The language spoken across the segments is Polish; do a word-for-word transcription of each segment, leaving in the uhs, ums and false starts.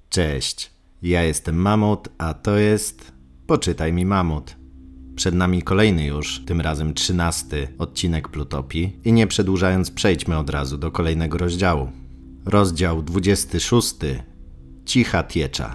Cześć, ja jestem Mamut, a to jest Poczytaj mi Mamut. Przed nami kolejny już, tym razem trzynasty odcinek Plutopii i nie przedłużając przejdźmy od razu do kolejnego rozdziału. Rozdział dwudziesty szósty. Cicha Tiecza.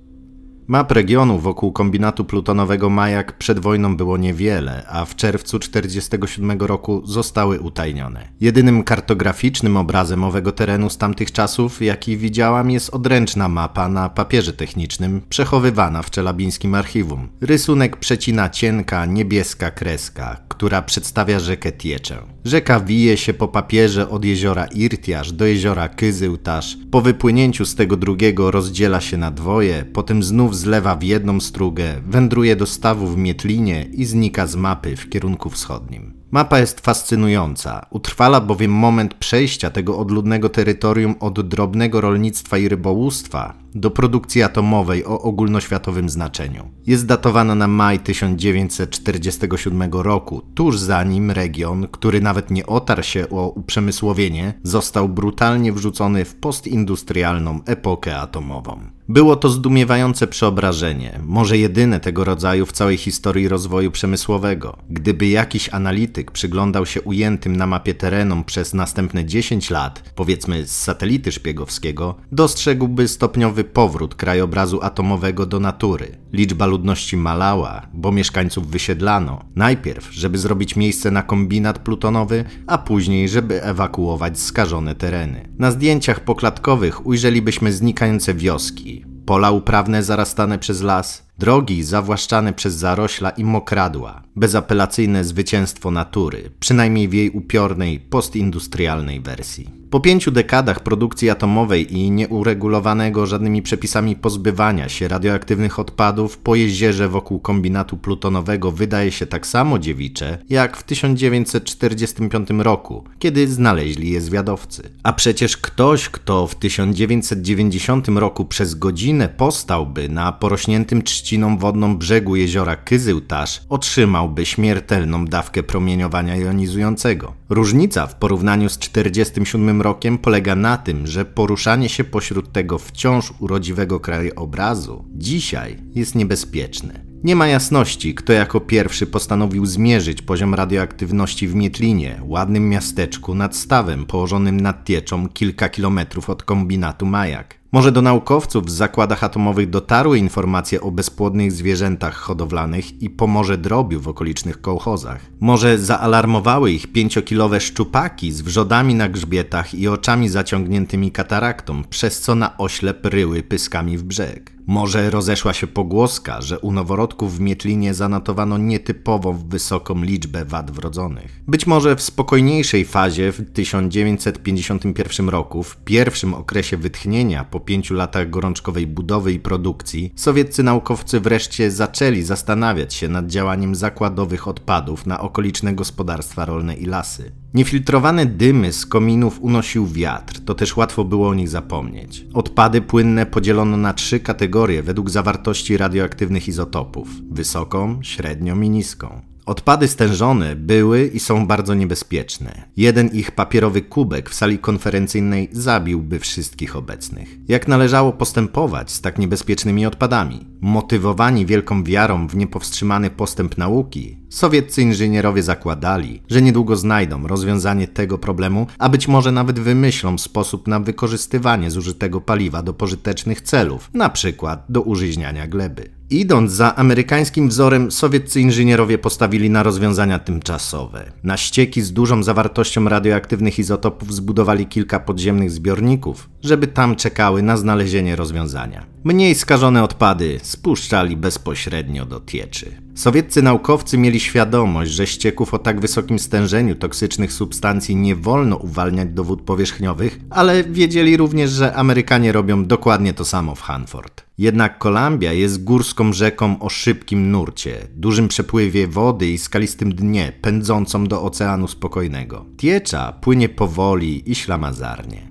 Map regionu wokół kombinatu plutonowego Majak przed wojną było niewiele, a w czerwcu czterdziestego siódmego roku zostały utajnione. Jedynym kartograficznym obrazem owego terenu z tamtych czasów, jaki widziałam, jest odręczna mapa na papierze technicznym, przechowywana w czelabińskim archiwum. Rysunek przecina cienka, niebieska kreska, która przedstawia rzekę Tieczę. Rzeka wije się po papierze od jeziora Irtiasz do jeziora Kyzyłtasz. Po wypłynięciu z tego drugiego rozdziela się na dwoje, potem znów zlewa w jedną strugę, wędruje do stawu w Mietlinie i znika z mapy w kierunku wschodnim. Mapa jest fascynująca, utrwala bowiem moment przejścia tego odludnego terytorium od drobnego rolnictwa i rybołówstwa do produkcji atomowej o ogólnoświatowym znaczeniu. Jest datowana na maj tysiąc dziewięćset czterdziestego siódmego roku, tuż zanim region, który nawet nie otarł się o uprzemysłowienie, został brutalnie wrzucony w postindustrialną epokę atomową. Było to zdumiewające przeobrażenie, może jedyne tego rodzaju w całej historii rozwoju przemysłowego. Gdyby jakiś analityk przyglądał się ujętym na mapie terenom przez następne dziesięć lat, powiedzmy z satelity szpiegowskiego, dostrzegłby stopniowy powrót krajobrazu atomowego do natury. Liczba ludności malała, bo mieszkańców wysiedlano. Najpierw, żeby zrobić miejsce na kombinat plutonowy, a później, żeby ewakuować skażone tereny. Na zdjęciach poklatkowych ujrzelibyśmy znikające wioski, pola uprawne zarastane przez las, drogi zawłaszczane przez zarośla i mokradła. Bezapelacyjne zwycięstwo natury, przynajmniej w jej upiornej, postindustrialnej wersji. Po pięciu dekadach produkcji atomowej i nieuregulowanego żadnymi przepisami pozbywania się radioaktywnych odpadów, po jeziorze wokół kombinatu plutonowego wydaje się tak samo dziewicze, jak w tysiąc dziewięćset czterdziestym piątym roku, kiedy znaleźli je zwiadowcy. A przecież ktoś, kto w tysiąc dziewięćset dziewięćdziesiątym roku przez godzinę postałby na porośniętym trzciną wodną brzegu jeziora Kyzyłtasz, otrzymałby śmiertelną dawkę promieniowania jonizującego. Różnica w porównaniu z czterdziestym siódmym rokiem polega na tym, że poruszanie się pośród tego wciąż urodziwego krajobrazu dzisiaj jest niebezpieczne. Nie ma jasności, kto jako pierwszy postanowił zmierzyć poziom radioaktywności w Mietlinie, ładnym miasteczku nad stawem położonym nad Tieczą kilka kilometrów od kombinatu Majak. Może do naukowców w zakładach atomowych dotarły informacje o bezpłodnych zwierzętach hodowlanych i pomorze drobiu w okolicznych kołchozach. Może zaalarmowały ich pięciokilowe szczupaki z wrzodami na grzbietach i oczami zaciągniętymi kataraktą, przez co na oślep ryły pyskami w brzeg. Może rozeszła się pogłoska, że u noworodków w Mietlinie zanotowano nietypowo wysoką liczbę wad wrodzonych. Być może w spokojniejszej fazie w tysiąc dziewięćset pięćdziesiątym pierwszym roku, w pierwszym okresie wytchnienia po pięciu latach gorączkowej budowy i produkcji, sowieccy naukowcy wreszcie zaczęli zastanawiać się nad działaniem zakładowych odpadów na okoliczne gospodarstwa rolne i lasy. Niefiltrowane dymy z kominów unosił wiatr, to też łatwo było o nich zapomnieć. Odpady płynne podzielono na trzy kategorie według zawartości radioaktywnych izotopów: wysoką, średnią i niską. Odpady stężone były i są bardzo niebezpieczne. Jeden ich papierowy kubek w sali konferencyjnej zabiłby wszystkich obecnych. Jak należało postępować z tak niebezpiecznymi odpadami? Motywowani wielką wiarą w niepowstrzymany postęp nauki, sowieccy inżynierowie zakładali, że niedługo znajdą rozwiązanie tego problemu, a być może nawet wymyślą sposób na wykorzystywanie zużytego paliwa do pożytecznych celów, na przykład do użyźniania gleby. Idąc za amerykańskim wzorem, sowieccy inżynierowie postawili na rozwiązania tymczasowe. Na ścieki z dużą zawartością radioaktywnych izotopów zbudowali kilka podziemnych zbiorników, żeby tam czekały na znalezienie rozwiązania. Mniej skażone odpady spuszczali bezpośrednio do Tieczy. Sowieccy naukowcy mieli świadomość, że ścieków o tak wysokim stężeniu toksycznych substancji nie wolno uwalniać do wód powierzchniowych, ale wiedzieli również, że Amerykanie robią dokładnie to samo w Hanford. Jednak Columbia jest górską rzeką o szybkim nurcie, dużym przepływie wody i skalistym dnie, pędzącą do Oceanu Spokojnego. Tiecza płynie powoli i ślamazarnie.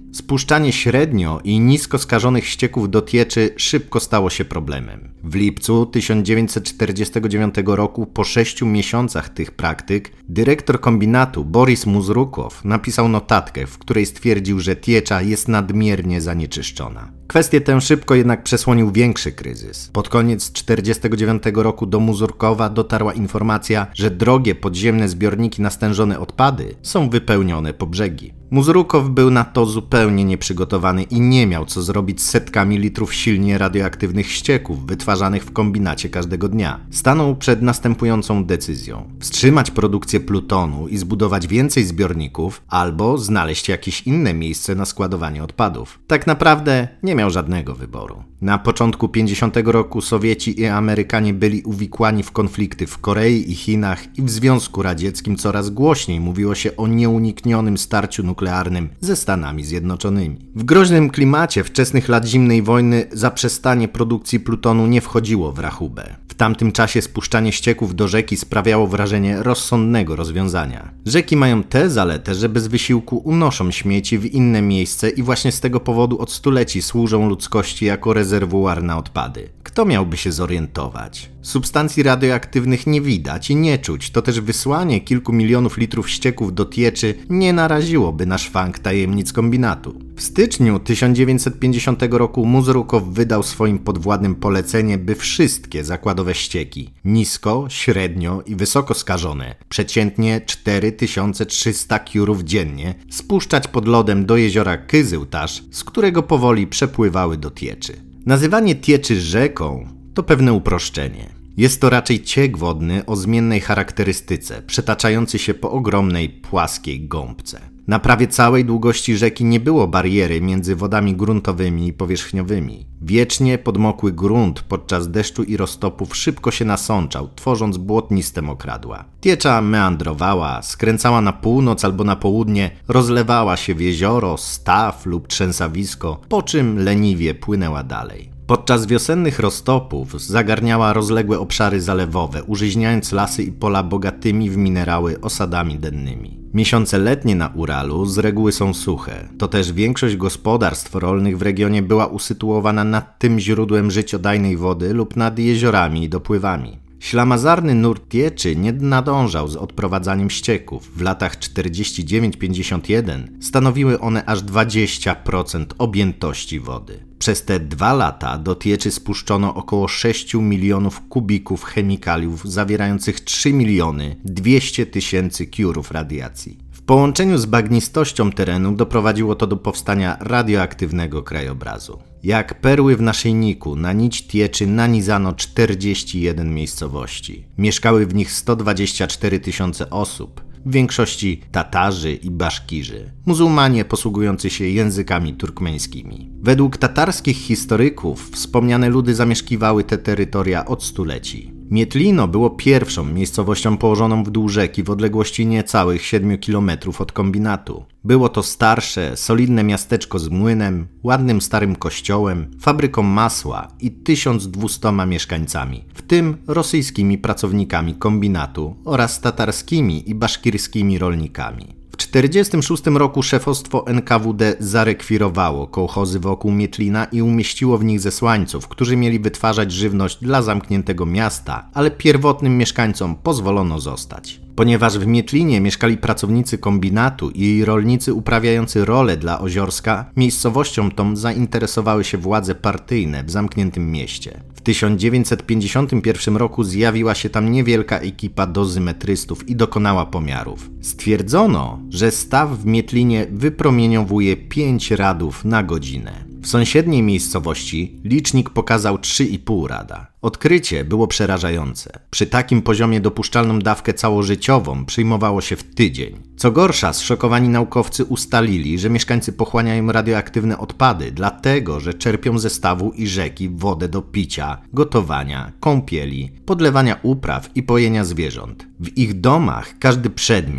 Spuszczanie średnio i nisko skażonych ścieków do tieczy szybko stało się problemem. W lipcu tysiąc dziewięćset czterdziestego dziewiątego roku, po sześciu miesiącach tych praktyk, dyrektor kombinatu Boris Muzrukow napisał notatkę, w której stwierdził, że tiecza jest nadmiernie zanieczyszczona. Kwestię tę szybko jednak przesłonił większy kryzys. Pod koniec tysiąc dziewięćset czterdziestego dziewiątego roku do Muzurkowa dotarła informacja, że drogie podziemne zbiorniki na stężone odpady są wypełnione po brzegi. Muzrukow był na to zupełnie nieprzygotowany i nie miał co zrobić z setkami litrów silnie radioaktywnych ścieków wytwarzanych w kombinacie każdego dnia. Stanął przed następującą decyzją: wstrzymać produkcję plutonu i zbudować więcej zbiorników, albo znaleźć jakieś inne miejsce na składowanie odpadów. Tak naprawdę nie miał żadnego wyboru. Na początku pięćdziesiątego roku Sowieci i Amerykanie byli uwikłani w konflikty w Korei i Chinach i w Związku Radzieckim coraz głośniej mówiło się o nieuniknionym starciu nuklearnym ze Stanami Zjednoczonymi. W groźnym klimacie wczesnych lat zimnej wojny zaprzestanie produkcji plutonu nie wchodziło w rachubę. W tamtym czasie spuszczanie ścieków do rzeki sprawiało wrażenie rozsądnego rozwiązania. Rzeki mają tę zaletę, że bez wysiłku unoszą śmieci w inne miejsce i właśnie z tego powodu od stuleci służą ludzkości jako rezerwuar na odpady. Kto miałby się zorientować? Substancji radioaktywnych nie widać i nie czuć, to też wysłanie kilku milionów litrów ścieków do tieczy nie naraziłoby na szwank tajemnic kombinatu. W styczniu tysiąc dziewięćset pięćdziesiątego roku Muzrukow wydał swoim podwładnym polecenie, by wszystkie zakładowe ścieki, nisko, średnio i wysoko skażone, przeciętnie cztery tysiące trzysta kiurów dziennie, spuszczać pod lodem do jeziora Kyzyłtasz, z którego powoli przepływały do tieczy. Nazywanie tieczy rzeką to pewne uproszczenie. Jest to raczej ciek wodny o zmiennej charakterystyce, przetaczający się po ogromnej, płaskiej gąbce. Na prawie całej długości rzeki nie było bariery między wodami gruntowymi i powierzchniowymi. Wiecznie podmokły grunt podczas deszczu i roztopów szybko się nasączał, tworząc błotniste mokradła. Tiecza meandrowała, skręcała na północ albo na południe, rozlewała się w jezioro, staw lub trzęsawisko, po czym leniwie płynęła dalej. Podczas wiosennych roztopów zagarniała rozległe obszary zalewowe, użyźniając lasy i pola bogatymi w minerały osadami dennymi. Miesiące letnie na Uralu z reguły są suche. To też większość gospodarstw rolnych w regionie była usytuowana nad tym źródłem życiodajnej wody lub nad jeziorami i dopływami. Ślamazarny nurt tieczy nie nadążał z odprowadzaniem ścieków. W latach czterdziestym dziewiątym pięćdziesiąt jeden stanowiły one aż dwadzieścia procent objętości wody. Przez te dwa lata do tieczy spuszczono około sześć milionów kubików chemikaliów zawierających trzy miliony dwieście tysięcy kiurów radiacji. W połączeniu z bagnistością terenu doprowadziło to do powstania radioaktywnego krajobrazu. Jak perły w naszyjniku, na nić tieczy nanizano czterdzieści jeden miejscowości. Mieszkały w nich sto dwadzieścia cztery tysiące osób, w większości Tatarzy i Baszkirzy, muzułmanie posługujący się językami turkmeńskimi. Według tatarskich historyków wspomniane ludy zamieszkiwały te terytoria od stuleci. Mietlino było pierwszą miejscowością położoną w dół rzeki w odległości niecałych siedmiu kilometrów od kombinatu. Było to starsze, solidne miasteczko z młynem, ładnym starym kościołem, fabryką masła i tysiąc dwieścioma mieszkańcami, w tym rosyjskimi pracownikami kombinatu oraz tatarskimi i baszkirskimi rolnikami. W tysiąc dziewięćset czterdziestym szóstym roku szefostwo N K W D zarekwirowało kołchozy wokół Mietlina i umieściło w nich zesłańców, którzy mieli wytwarzać żywność dla zamkniętego miasta, ale pierwotnym mieszkańcom pozwolono zostać. Ponieważ w Mietlinie mieszkali pracownicy kombinatu i rolnicy uprawiający role dla Oziorska, miejscowością tą zainteresowały się władze partyjne w zamkniętym mieście. W tysiąc dziewięćset pięćdziesiątym pierwszym roku zjawiła się tam niewielka ekipa dozymetrystów i dokonała pomiarów. Stwierdzono, że staw w Mietlinie wypromieniowuje pięć radów na godzinę. W sąsiedniej miejscowości licznik pokazał trzy i pół rada. Odkrycie było przerażające. Przy takim poziomie dopuszczalną dawkę całożyciową przyjmowało się w tydzień. Co gorsza, zszokowani naukowcy ustalili, że mieszkańcy pochłaniają radioaktywne odpady, dlatego że czerpią ze stawu i rzeki wodę do picia, gotowania, kąpieli, podlewania upraw i pojenia zwierząt. W ich domach każdy przedmiot,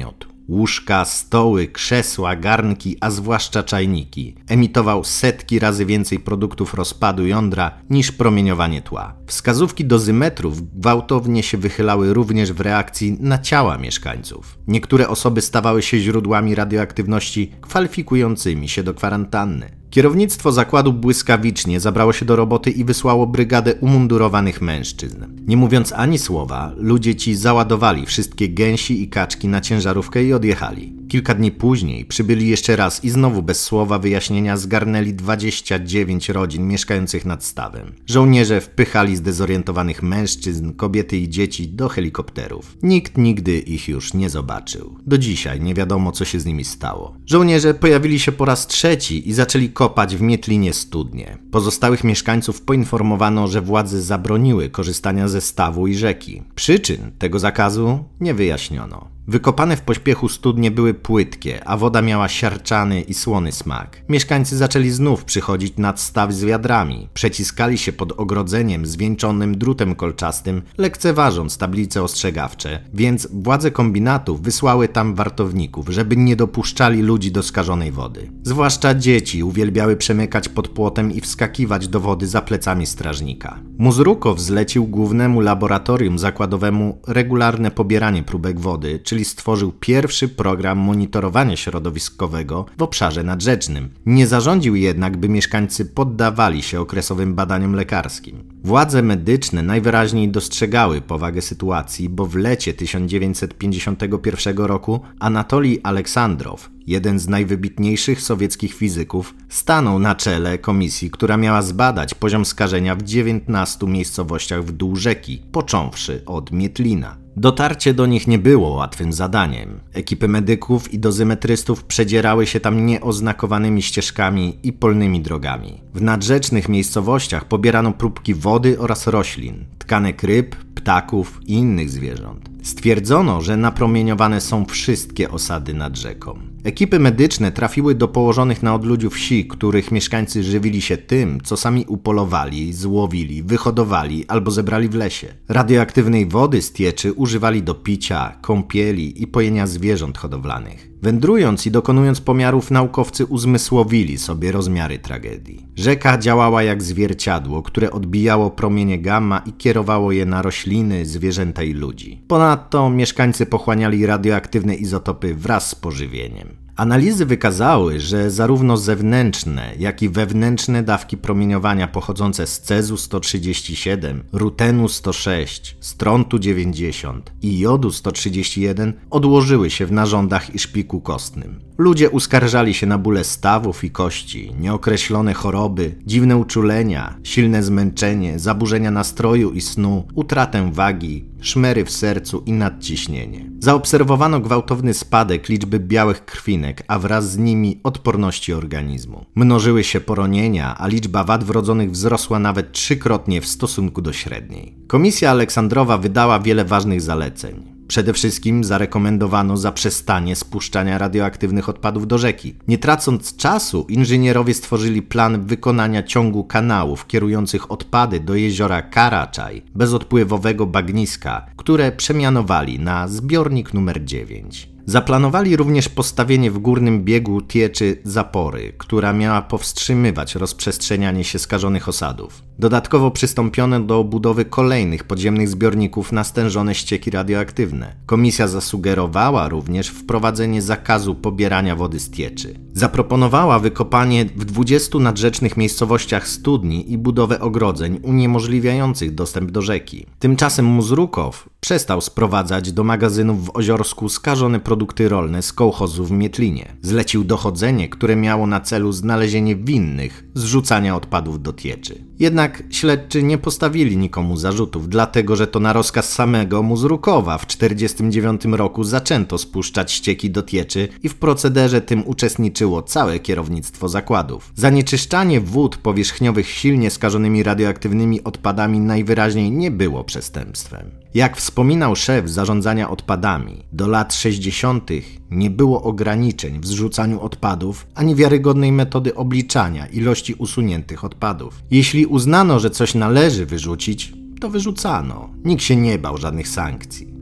Łóżka, stoły, krzesła, garnki, a zwłaszcza czajniki. Emitował setki razy więcej produktów rozpadu jądra niż promieniowanie tła. Wskazówki dozymetrów gwałtownie się wychylały również w reakcji na ciała mieszkańców. Niektóre osoby stawały się źródłami radioaktywności kwalifikującymi się do kwarantanny. Kierownictwo zakładu błyskawicznie zabrało się do roboty i wysłało brygadę umundurowanych mężczyzn. Nie mówiąc ani słowa, ludzie ci załadowali wszystkie gęsi i kaczki na ciężarówkę i odjechali. Kilka dni później przybyli jeszcze raz i znowu bez słowa wyjaśnienia zgarnęli dwadzieścia dziewięć rodzin mieszkających nad stawem. Żołnierze wpychali zdezorientowanych mężczyzn, kobiety i dzieci do helikopterów. Nikt nigdy ich już nie zobaczył. Do dzisiaj nie wiadomo, co się z nimi stało. Żołnierze pojawili się po raz trzeci i zaczęli kopać w Mietlinie studnie. Pozostałych mieszkańców poinformowano, że władze zabroniły korzystania ze stawu i rzeki. Przyczyn tego zakazu nie wyjaśniono. Wykopane w pośpiechu studnie były płytkie, a woda miała siarczany i słony smak. Mieszkańcy zaczęli znów przychodzić nad staw z wiadrami. Przeciskali się pod ogrodzeniem zwieńczonym drutem kolczastym, lekceważąc tablice ostrzegawcze, więc władze kombinatów wysłały tam wartowników, żeby nie dopuszczali ludzi do skażonej wody. Zwłaszcza dzieci uwielbiały przemykać pod płotem i wskakiwać do wody za plecami strażnika. Muzrukow zlecił głównemu laboratorium zakładowemu regularne pobieranie próbek wody, czyli stworzył pierwszy program monitorowania środowiskowego w obszarze nadrzecznym. Nie zarządził jednak, by mieszkańcy poddawali się okresowym badaniom lekarskim. Władze medyczne najwyraźniej dostrzegały powagę sytuacji, bo w lecie tysiąc dziewięćset pięćdziesiątego pierwszego roku Anatolij Aleksandrow, jeden z najwybitniejszych sowieckich fizyków, stanął na czele komisji, która miała zbadać poziom skażenia w dziewiętnastu miejscowościach w dół rzeki, począwszy od Mietlina. Dotarcie do nich nie było łatwym zadaniem. Ekipy medyków i dozymetrystów przedzierały się tam nieoznakowanymi ścieżkami i polnymi drogami. W nadrzecznych miejscowościach pobierano próbki wody oraz roślin, tkanek ryb, ptaków i innych zwierząt. Stwierdzono, że napromieniowane są wszystkie osady nad rzeką. Ekipy medyczne trafiły do położonych na odludziu wsi, których mieszkańcy żywili się tym, co sami upolowali, złowili, wyhodowali albo zebrali w lesie. Radioaktywnej wody z Tieczy używali do picia, kąpieli i pojenia zwierząt hodowlanych. Wędrując i dokonując pomiarów, naukowcy uzmysłowili sobie rozmiary tragedii. Rzeka działała jak zwierciadło, które odbijało promienie gamma i kierowało je na rośliny, zwierzęta i ludzi. Ponadto mieszkańcy pochłaniali radioaktywne izotopy wraz z pożywieniem. Analizy wykazały, że zarówno zewnętrzne, jak i wewnętrzne dawki promieniowania pochodzące z cezu sto trzydzieści siedem, rutenu sto sześć, strontu dziewięćdziesiąt i jodu sto trzydzieści jeden odłożyły się w narządach i szpiku kostnym. Ludzie uskarżali się na bóle stawów i kości, nieokreślone choroby, dziwne uczulenia, silne zmęczenie, zaburzenia nastroju i snu, utratę wagi, szmery w sercu i nadciśnienie. Zaobserwowano gwałtowny spadek liczby białych krwinek, a wraz z nimi odporności organizmu. Mnożyły się poronienia, a liczba wad wrodzonych wzrosła nawet trzykrotnie w stosunku do średniej. Komisja Aleksandrowa wydała wiele ważnych zaleceń. Przede wszystkim zarekomendowano zaprzestanie spuszczania radioaktywnych odpadów do rzeki. Nie tracąc czasu, inżynierowie stworzyli plan wykonania ciągu kanałów kierujących odpady do jeziora Karaczaj, bezodpływowego bagniska, które przemianowali na zbiornik numer dziewięć. Zaplanowali również postawienie w górnym biegu Tieczy zapory, która miała powstrzymywać rozprzestrzenianie się skażonych osadów. Dodatkowo przystąpiono do budowy kolejnych podziemnych zbiorników na stężone ścieki radioaktywne. Komisja zasugerowała również wprowadzenie zakazu pobierania wody z Tieczy. Zaproponowała wykopanie w dwudziestu nadrzecznych miejscowościach studni i budowę ogrodzeń uniemożliwiających dostęp do rzeki. Tymczasem Muzrukow przestał sprowadzać do magazynów w Oziorsku skażone produkty rolne z kołchozu w Mietlinie. Zlecił dochodzenie, które miało na celu znalezienie winnych zrzucania odpadów do Tieczy. Jednak śledczy nie postawili nikomu zarzutów, dlatego że to na rozkaz samego Muzrukowa w tysiąc dziewięćset czterdziestym dziewiątym roku zaczęto spuszczać ścieki do Tieczy i w procederze tym uczestniczyło całe kierownictwo zakładów. Zanieczyszczanie wód powierzchniowych silnie skażonymi radioaktywnymi odpadami najwyraźniej nie było przestępstwem. Jak wspominał szef zarządzania odpadami, do lat sześćdziesiątych nie było ograniczeń w zrzucaniu odpadów ani wiarygodnej metody obliczania ilości usuniętych odpadów. Jeśli uznano, że coś należy wyrzucić, to wyrzucano. Nikt się nie bał żadnych sankcji.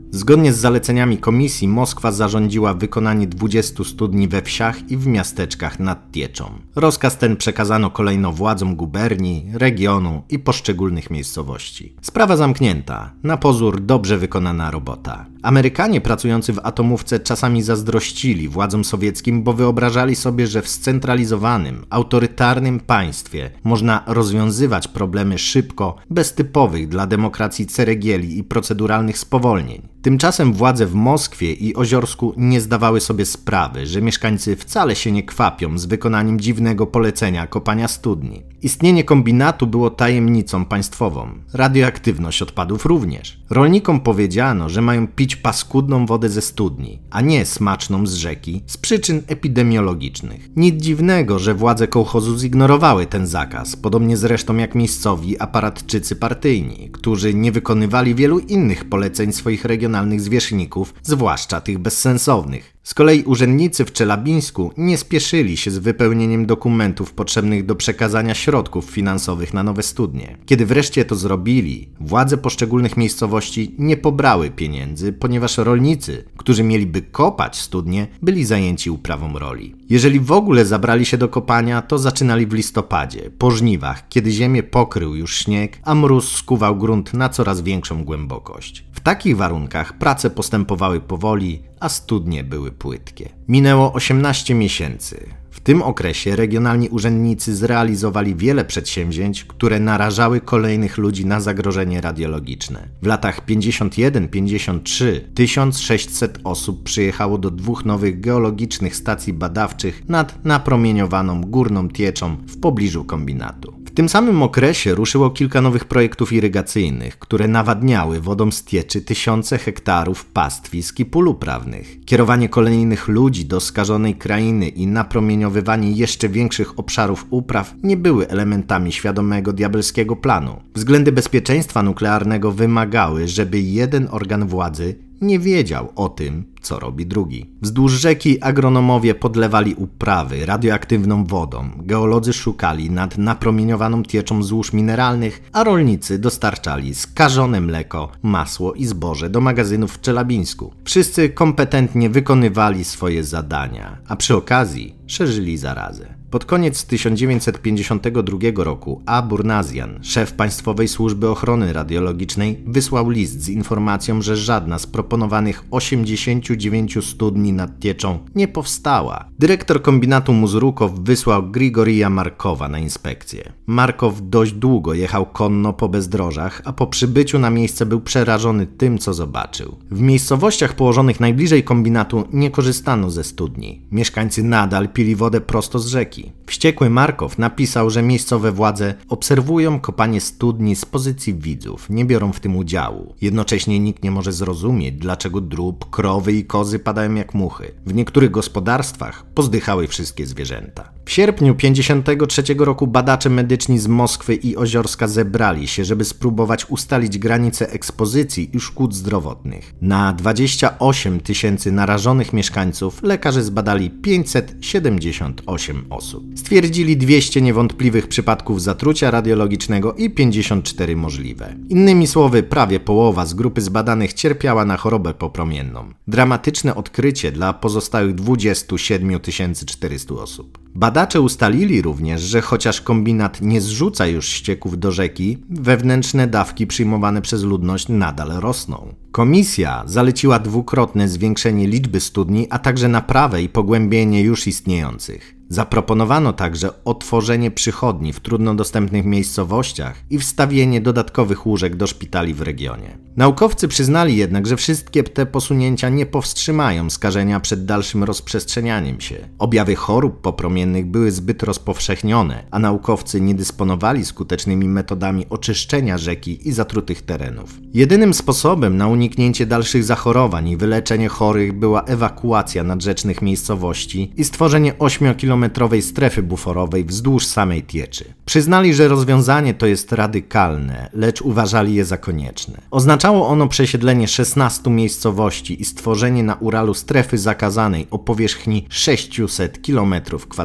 Zgodnie z zaleceniami komisji Moskwa zarządziła wykonanie dwudziestu studni we wsiach i w miasteczkach nad Tieczą. Rozkaz ten przekazano kolejno władzom guberni, regionu i poszczególnych miejscowości. Sprawa zamknięta, na pozór dobrze wykonana robota. Amerykanie pracujący w atomówce czasami zazdrościli władzom sowieckim, bo wyobrażali sobie, że w scentralizowanym, autorytarnym państwie można rozwiązywać problemy szybko, bez typowych dla demokracji ceregieli i proceduralnych spowolnień. Tymczasem władze w Moskwie i Oziorsku nie zdawały sobie sprawy, że mieszkańcy wcale się nie kwapią z wykonaniem dziwnego polecenia kopania studni. Istnienie kombinatu było tajemnicą państwową, radioaktywność odpadów również. Rolnikom powiedziano, że mają pić paskudną wodę ze studni, a nie smaczną z rzeki z przyczyn epidemiologicznych. Nic dziwnego, że władze kołchozu zignorowały ten zakaz, podobnie zresztą jak miejscowi aparatczycy partyjni, którzy nie wykonywali wielu innych poleceń swoich regionalnych zwierzchników, zwłaszcza tych bezsensownych. Z kolei urzędnicy w Czelabińsku nie spieszyli się z wypełnieniem dokumentów potrzebnych do przekazania środków finansowych na nowe studnie. Kiedy wreszcie to zrobili, władze poszczególnych miejscowości nie pobrały pieniędzy, ponieważ rolnicy, którzy mieliby kopać studnie, byli zajęci uprawą roli. Jeżeli w ogóle zabrali się do kopania, to zaczynali w listopadzie, po żniwach, kiedy ziemię pokrył już śnieg, a mróz skuwał grunt na coraz większą głębokość. W takich warunkach prace postępowały powoli, a studnie były płytkie. Minęło osiemnaście miesięcy. W tym okresie regionalni urzędnicy zrealizowali wiele przedsięwzięć, które narażały kolejnych ludzi na zagrożenie radiologiczne. W latach pięćdziesiąt jeden pięćdziesiąt trzy tysiąc sześćset osób przyjechało do dwóch nowych geologicznych stacji badawczych nad napromieniowaną Górną Tieczą w pobliżu kombinatu. W tym samym okresie ruszyło kilka nowych projektów irygacyjnych, które nawadniały wodą z Tieczy tysiące hektarów pastwisk i pól uprawnych. Kierowanie kolejnych ludzi do skażonej krainy i napromieniowywanie jeszcze większych obszarów upraw nie były elementami świadomego diabelskiego planu. Względy bezpieczeństwa nuklearnego wymagały, żeby jeden organ władzy nie wiedział o tym, co robi drugi. Wzdłuż rzeki agronomowie podlewali uprawy radioaktywną wodą, geolodzy szukali nad napromieniowaną Tieczą złóż mineralnych, a rolnicy dostarczali skażone mleko, masło i zboże do magazynów w Czelabińsku. Wszyscy kompetentnie wykonywali swoje zadania, a przy okazji szerzyli zarazę. Pod koniec tysiąc dziewięćset pięćdziesiątego drugiego roku A. Burnazjan, szef Państwowej Służby Ochrony Radiologicznej, wysłał list z informacją, że żadna z proponowanych osiemdziesięciu dziewięciu studni nad Tieczą nie powstała. Dyrektor kombinatu Muzrukow wysłał Grigorija Markowa na inspekcję. Markow dość długo jechał konno po bezdrożach, a po przybyciu na miejsce był przerażony tym, co zobaczył. W miejscowościach położonych najbliżej kombinatu nie korzystano ze studni. Mieszkańcy nadal pili wodę prosto z rzeki. Wściekły Markow napisał, że miejscowe władze obserwują kopanie studni z pozycji widzów, nie biorą w tym udziału. Jednocześnie nikt nie może zrozumieć, dlaczego drób, krowy i kozy padają jak muchy. W niektórych gospodarstwach pozdychały wszystkie zwierzęta. W sierpniu pięćdziesiątego trzeciego roku badacze medyczni z Moskwy i Oziorska zebrali się, żeby spróbować ustalić granice ekspozycji i szkód zdrowotnych. Na dwadzieścia osiem tysięcy narażonych mieszkańców lekarze zbadali pięćset siedemdziesiąt osiem osób. Stwierdzili dwieście niewątpliwych przypadków zatrucia radiologicznego i pięćdziesiąt cztery możliwe. Innymi słowy, prawie połowa z grupy zbadanych cierpiała na chorobę popromienną. Dramatyczne odkrycie dla pozostałych dwudziestu siedmiu tysięcy czterystu osób. Badacze ustalili również, że chociaż kombinat nie zrzuca już ścieków do rzeki, wewnętrzne dawki przyjmowane przez ludność nadal rosną. Komisja zaleciła dwukrotne zwiększenie liczby studni, a także naprawę i pogłębienie już istniejących. Zaproponowano także otworzenie przychodni w trudno dostępnych miejscowościach i wstawienie dodatkowych łóżek do szpitali w regionie. Naukowcy przyznali jednak, że wszystkie te posunięcia nie powstrzymają skażenia przed dalszym rozprzestrzenianiem się. Objawy chorób popromiennych były zbyt rozpowszechnione, a naukowcy nie dysponowali skutecznymi metodami oczyszczenia rzeki i zatrutych terenów. Jedynym sposobem na uniknięcie dalszych zachorowań i wyleczenie chorych była ewakuacja nadrzecznych miejscowości i stworzenie ośmiokilometrowej strefy buforowej wzdłuż samej Tieczy. Przyznali, że rozwiązanie to jest radykalne, lecz uważali je za konieczne. Oznaczało ono przesiedlenie szesnastu miejscowości i stworzenie na Uralu strefy zakazanej o powierzchni sześciuset kilometrów kwadratowych.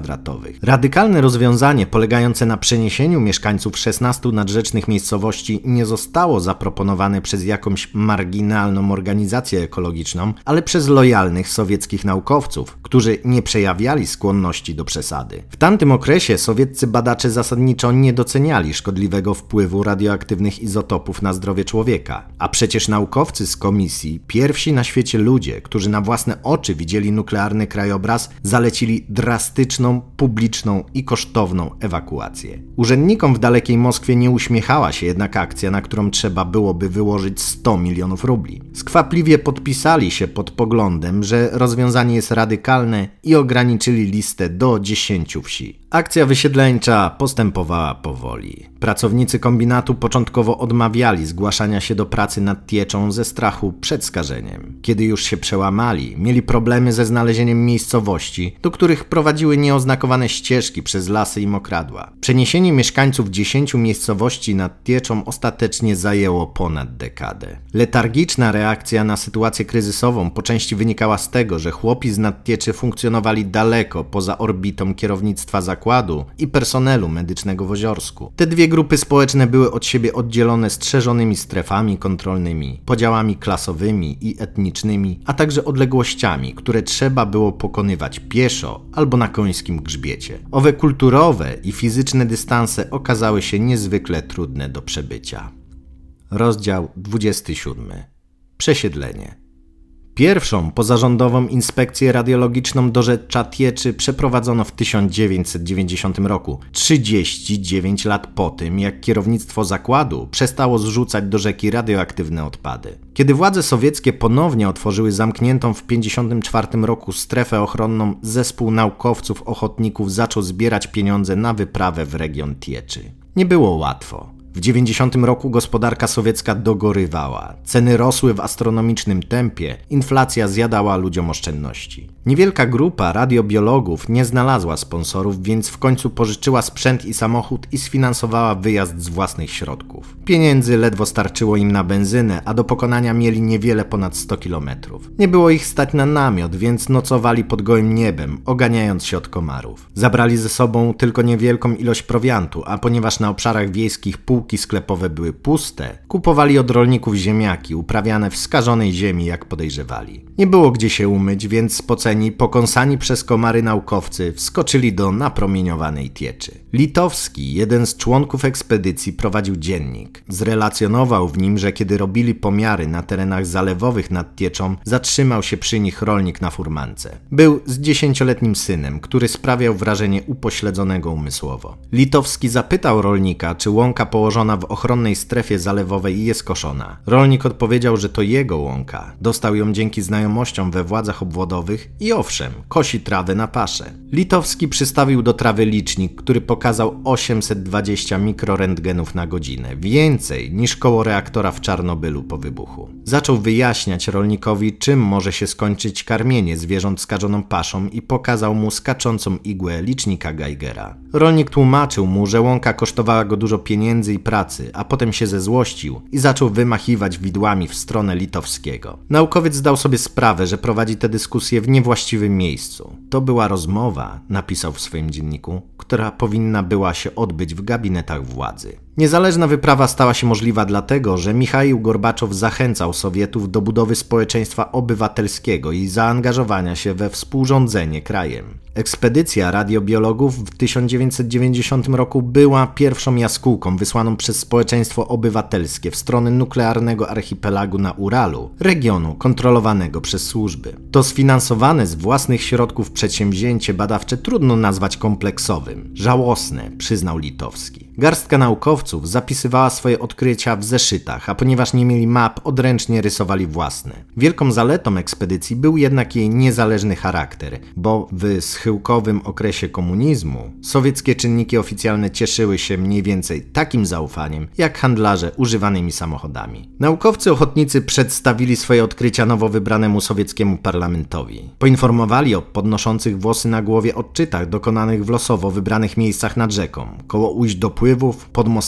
kwadratowych. Radykalne rozwiązanie polegające na przeniesieniu mieszkańców szesnastu nadrzecznych miejscowości nie zostało zaproponowane przez jakąś marginalną organizację ekologiczną, ale przez lojalnych sowieckich naukowców, którzy nie przejawiali skłonności do przesady. W tamtym okresie sowieccy badacze zasadniczo nie doceniali szkodliwego wpływu radioaktywnych izotopów na zdrowie człowieka, a przecież naukowcy z komisji, pierwsi na świecie ludzie, którzy na własne oczy widzieli nuklearny krajobraz, zalecili drastyczną, publiczną i kosztowną ewakuację. Urzędnikom w dalekiej Moskwie nie uśmiechała się jednak akcja, na którą trzeba byłoby wyłożyć sto milionów rubli. Skwapliwie podpisali się pod poglądem, że rozwiązanie jest radykalne i ograniczyli listę do dziesięciu wsi. Akcja wysiedleńcza postępowała powoli. Pracownicy kombinatu początkowo odmawiali zgłaszania się do pracy nad Tieczą ze strachu przed skażeniem. Kiedy już się przełamali, mieli problemy ze znalezieniem miejscowości, do których prowadziły nieoznakowane ścieżki przez lasy i mokradła. Przeniesienie mieszkańców dziesięciu miejscowości nad Tieczą ostatecznie zajęło ponad dekadę. Letargiczna reakcja na sytuację kryzysową po części wynikała z tego, że chłopi z nad Tieczy funkcjonowali daleko poza orbitą kierownictwa zakładu i personelu medycznego w Oziorsku. Te dwie grupy społeczne były od siebie oddzielone strzeżonymi strefami kontrolnymi, podziałami klasowymi i etnicznymi, a także odległościami, które trzeba było pokonywać pieszo albo na końskim grzbiecie. Owe kulturowe i fizyczne dystanse okazały się niezwykle trudne do przebycia. Rozdział dwudziesty siódmy. Przesiedlenie. Pierwszą pozarządową inspekcję radiologiczną dorzecza Tieczy przeprowadzono w tysiąc dziewięćset dziewięćdziesiątym roku, trzydzieści dziewięć lat po tym, jak kierownictwo zakładu przestało zrzucać do rzeki radioaktywne odpady. Kiedy władze sowieckie ponownie otworzyły zamkniętą w tysiąc dziewięćset pięćdziesiątym czwartym roku strefę ochronną, zespół naukowców ochotników zaczął zbierać pieniądze na wyprawę w region Tieczy. Nie było łatwo. W dziewięćdziesiątym roku gospodarka sowiecka dogorywała, ceny rosły w astronomicznym tempie, inflacja zjadała ludziom oszczędności. Niewielka grupa radiobiologów nie znalazła sponsorów, więc w końcu pożyczyła sprzęt i samochód i sfinansowała wyjazd z własnych środków. Pieniędzy ledwo starczyło im na benzynę, a do pokonania mieli niewiele ponad sto kilometrów. Nie było ich stać na namiot, więc nocowali pod gołym niebem, oganiając się od komarów. Zabrali ze sobą tylko niewielką ilość prowiantu, a ponieważ na obszarach wiejskich półki sklepowe były puste, kupowali od rolników ziemniaki uprawiane w skażonej ziemi, jak podejrzewali. Nie było gdzie się umyć, więc spoceni, pokąsani przez komary naukowcy wskoczyli do napromieniowanej Tieczy. Litowski, jeden z członków ekspedycji, prowadził dziennik. Zrelacjonował w nim, że kiedy robili pomiary na terenach zalewowych nad Tieczą, zatrzymał się przy nich rolnik na furmance. Był z dziesięcioletnim synem, który sprawiał wrażenie upośledzonego umysłowo. Litowski zapytał rolnika, czy łąka położona w ochronnej strefie zalewowej jest koszona. Rolnik odpowiedział, że to jego łąka. Dostał ją dzięki znajomościom we władzach obwodowych i owszem, kosi trawę na paszę. Litowski przystawił do trawy licznik, który pokazał osiemset dwadzieścia mikrorentgenów na godzinę, więcej niż koło reaktora w Czarnobylu po wybuchu. Zaczął wyjaśniać rolnikowi, czym może się skończyć karmienie zwierząt skażoną paszą i pokazał mu skaczącą igłę licznika Geigera. Rolnik tłumaczył mu, że łąka kosztowała go dużo pieniędzy i pracy, a potem się zezłościł i zaczął wymachiwać widłami w stronę Litowskiego. Naukowiec zdał sobie sprawę, że prowadzi tę dyskusję w niewłaściwym miejscu. To była rozmowa, napisał w swoim dzienniku, która powinna była się odbyć w gabinetach władzy. Niezależna wyprawa stała się możliwa dlatego, że Michaił Gorbaczow zachęcał Sowietów do budowy społeczeństwa obywatelskiego i zaangażowania się we współrządzenie krajem. Ekspedycja radiobiologów w tysiąc dziewięćset dziewięćdziesiątym roku była pierwszą jaskółką wysłaną przez społeczeństwo obywatelskie w stronę nuklearnego archipelagu na Uralu, regionu kontrolowanego przez służby. To sfinansowane z własnych środków przedsięwzięcie badawcze trudno nazwać kompleksowym. Żałosne, przyznał Litowski. Garstka naukowców zapisywała swoje odkrycia w zeszytach, a ponieważ nie mieli map, odręcznie rysowali własne. Wielką zaletą ekspedycji był jednak jej niezależny charakter, bo w schyłkowym okresie komunizmu sowieckie czynniki oficjalne cieszyły się mniej więcej takim zaufaniem, jak handlarze używanymi samochodami. Naukowcy ochotnicy przedstawili swoje odkrycia nowo wybranemu sowieckiemu parlamentowi. Poinformowali o podnoszących włosy na głowie odczytach dokonanych w losowo wybranych miejscach nad rzeką, koło ujść dopływów, pod mostami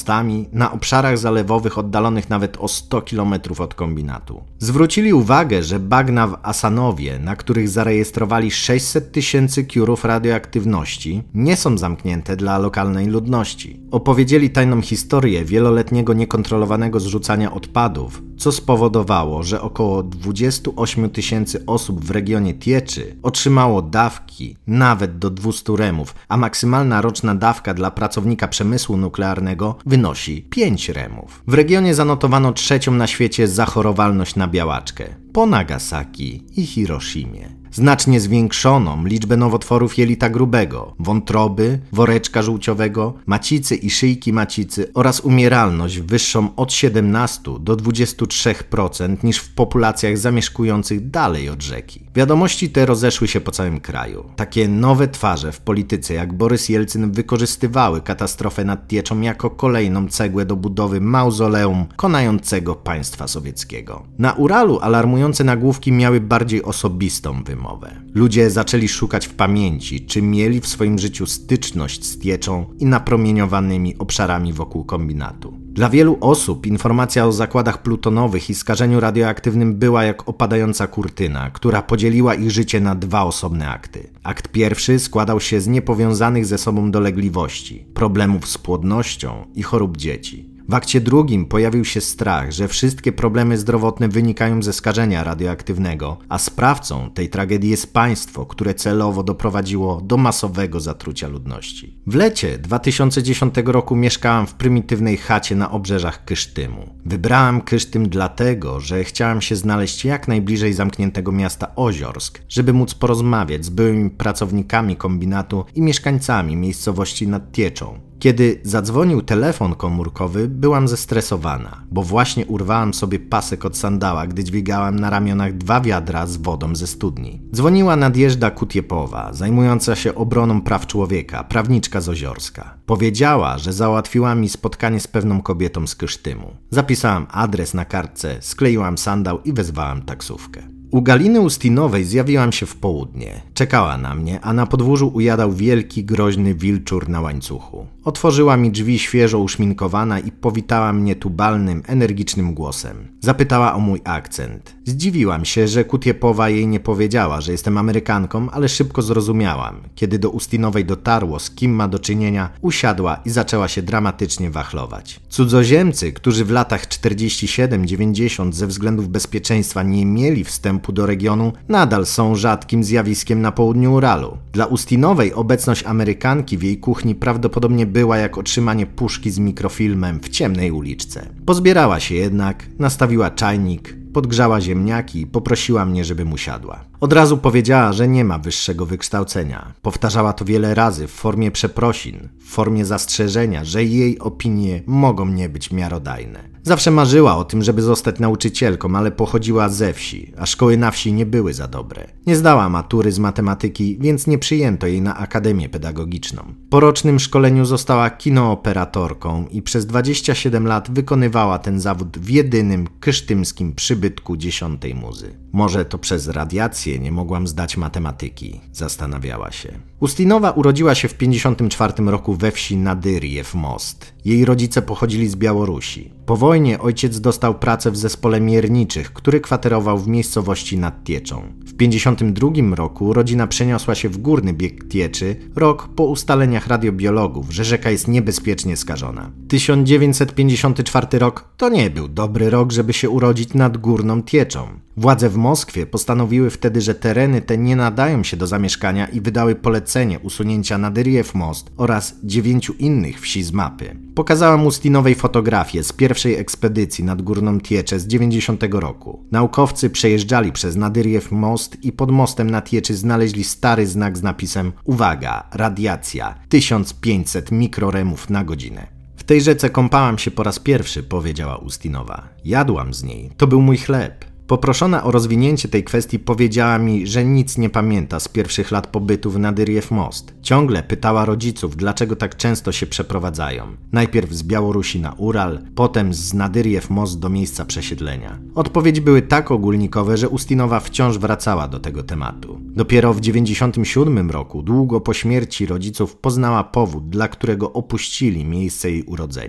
mostami na obszarach zalewowych oddalonych nawet o sto kilometrów od kombinatu. Zwrócili uwagę, że bagna w Asanowie, na których zarejestrowali sześćset tysięcy kiurów radioaktywności, nie są zamknięte dla lokalnej ludności. Opowiedzieli tajną historię wieloletniego niekontrolowanego zrzucania odpadów, co spowodowało, że około dwadzieścia osiem tysięcy osób w regionie Tieczy otrzymało dawki nawet do dwieście remów, a maksymalna roczna dawka dla pracownika przemysłu nuklearnego wynosi pięć remów. W regionie zanotowano trzecią na świecie zachorowalność na białaczkę, po Nagasaki i Hiroshimie. Znacznie zwiększoną liczbę nowotworów jelita grubego, wątroby, woreczka żółciowego, macicy i szyjki macicy oraz umieralność wyższą od siedemnastu do dwudziestu trzech procent niż w populacjach zamieszkujących dalej od rzeki. Wiadomości te rozeszły się po całym kraju. Takie nowe twarze w polityce jak Borys Jelcyn wykorzystywały katastrofę nad Tieczą jako kolejną cegłę do budowy mauzoleum konającego państwa sowieckiego. Na Uralu alarmujące nagłówki miały bardziej osobistą wymowę. Ludzie zaczęli szukać w pamięci, czy mieli w swoim życiu styczność z Tieczą i napromieniowanymi obszarami wokół kombinatu. Dla wielu osób informacja o zakładach plutonowych i skażeniu radioaktywnym była jak opadająca kurtyna, która podzieliła ich życie na dwa osobne akty. Akt pierwszy składał się z niepowiązanych ze sobą dolegliwości, problemów z płodnością i chorób dzieci. W akcie drugim pojawił się strach, że wszystkie problemy zdrowotne wynikają ze skażenia radioaktywnego, a sprawcą tej tragedii jest państwo, które celowo doprowadziło do masowego zatrucia ludności. W lecie dwa tysiące dziesiątego roku mieszkałam w prymitywnej chacie na obrzeżach Kysztymu. Wybrałam Kysztym dlatego, że chciałam się znaleźć jak najbliżej zamkniętego miasta Oziorsk, żeby móc porozmawiać z byłymi pracownikami kombinatu i mieszkańcami miejscowości nad Tieczą. Kiedy zadzwonił telefon komórkowy, byłam zestresowana, bo właśnie urwałam sobie pasek od sandała, gdy dźwigałam na ramionach dwa wiadra z wodą ze studni. Dzwoniła Nadjeżda Kutiepowa, zajmująca się obroną praw człowieka, prawniczka z Oziorska. Powiedziała, że załatwiła mi spotkanie z pewną kobietą z Kysztymu. Zapisałam adres na kartce, skleiłam sandał i wezwałam taksówkę. U Galiny Ustinowej zjawiłam się w południe. Czekała na mnie, a na podwórzu ujadał wielki, groźny wilczur na łańcuchu. Otworzyła mi drzwi świeżo uszminkowana i powitała mnie tubalnym, energicznym głosem. Zapytała o mój akcent. Zdziwiłam się, że Kutiepowa jej nie powiedziała, że jestem Amerykanką, ale szybko zrozumiałam. Kiedy do Ustinowej dotarło, z kim ma do czynienia, usiadła i zaczęła się dramatycznie wachlować. Cudzoziemcy, którzy w latach czterdziestym siódmym dziewięćdziesiątym ze względów bezpieczeństwa nie mieli wstępu do regionu, nadal są rzadkim zjawiskiem na południu Uralu. Dla Ustinowej obecność Amerykanki w jej kuchni prawdopodobnie była jak otrzymanie puszki z mikrofilmem w ciemnej uliczce. Pozbierała się jednak, nastawiła czajnik, podgrzała ziemniaki i poprosiła mnie, żebym usiadła. Od razu powiedziała, że nie ma wyższego wykształcenia. Powtarzała to wiele razy w formie przeprosin, w formie zastrzeżenia, że jej opinie mogą nie być miarodajne. Zawsze marzyła o tym, żeby zostać nauczycielką, ale pochodziła ze wsi, a szkoły na wsi nie były za dobre. Nie zdała matury z matematyki, więc nie przyjęto jej na akademię pedagogiczną. Po rocznym szkoleniu została kinooperatorką i przez dwadzieścia siedem lat wykonywała ten zawód w jedynym kysztymskim przybytku dziesiątej muzy. Może to przez radiację nie mogłam zdać matematyki, zastanawiała się. Ustinowa urodziła się w pięćdziesiątym czwartym roku we wsi Nadyrjew Most. Jej rodzice pochodzili z Białorusi. Po wojnie ojciec dostał pracę w zespole mierniczych, który kwaterował w miejscowości nad Tieczą. W pięćdziesiątym drugim roku rodzina przeniosła się w górny bieg Tieczy, rok po ustaleniach radiobiologów, że rzeka jest niebezpiecznie skażona. tysiąc dziewięćset pięćdziesiąty czwarty rok to nie był dobry rok, żeby się urodzić nad Górną Tieczą. Władze w Moskwie postanowiły wtedy, że tereny te nie nadają się do zamieszkania i wydały polecenie usunięcia Nadyrjew Most oraz dziewięciu innych wsi z mapy. Pokazałam Ustinowej fotografię z pierwszej ekspedycji nad Górną Tieczę z dziewięćdziesiątego roku. Naukowcy przejeżdżali przez Nadyrjew Most i pod mostem na Tieczy znaleźli stary znak z napisem uwaga, radiacja, tysiąc pięćset mikroremów na godzinę. W tej rzece kąpałam się po raz pierwszy, powiedziała Ustinowa. Jadłam z niej, to był mój chleb. Poproszona o rozwinięcie tej kwestii powiedziała mi, że nic nie pamięta z pierwszych lat pobytu w Nadyrjew Most. Ciągle pytała rodziców, dlaczego tak często się przeprowadzają. Najpierw z Białorusi na Ural, potem z Nadyrjew Most do miejsca przesiedlenia. Odpowiedzi były tak ogólnikowe, że Ustinowa wciąż wracała do tego tematu. Dopiero w dziewięćdziesiątym siódmym roku, długo po śmierci rodziców, poznała powód, dla którego opuścili miejsce jej urodzenia.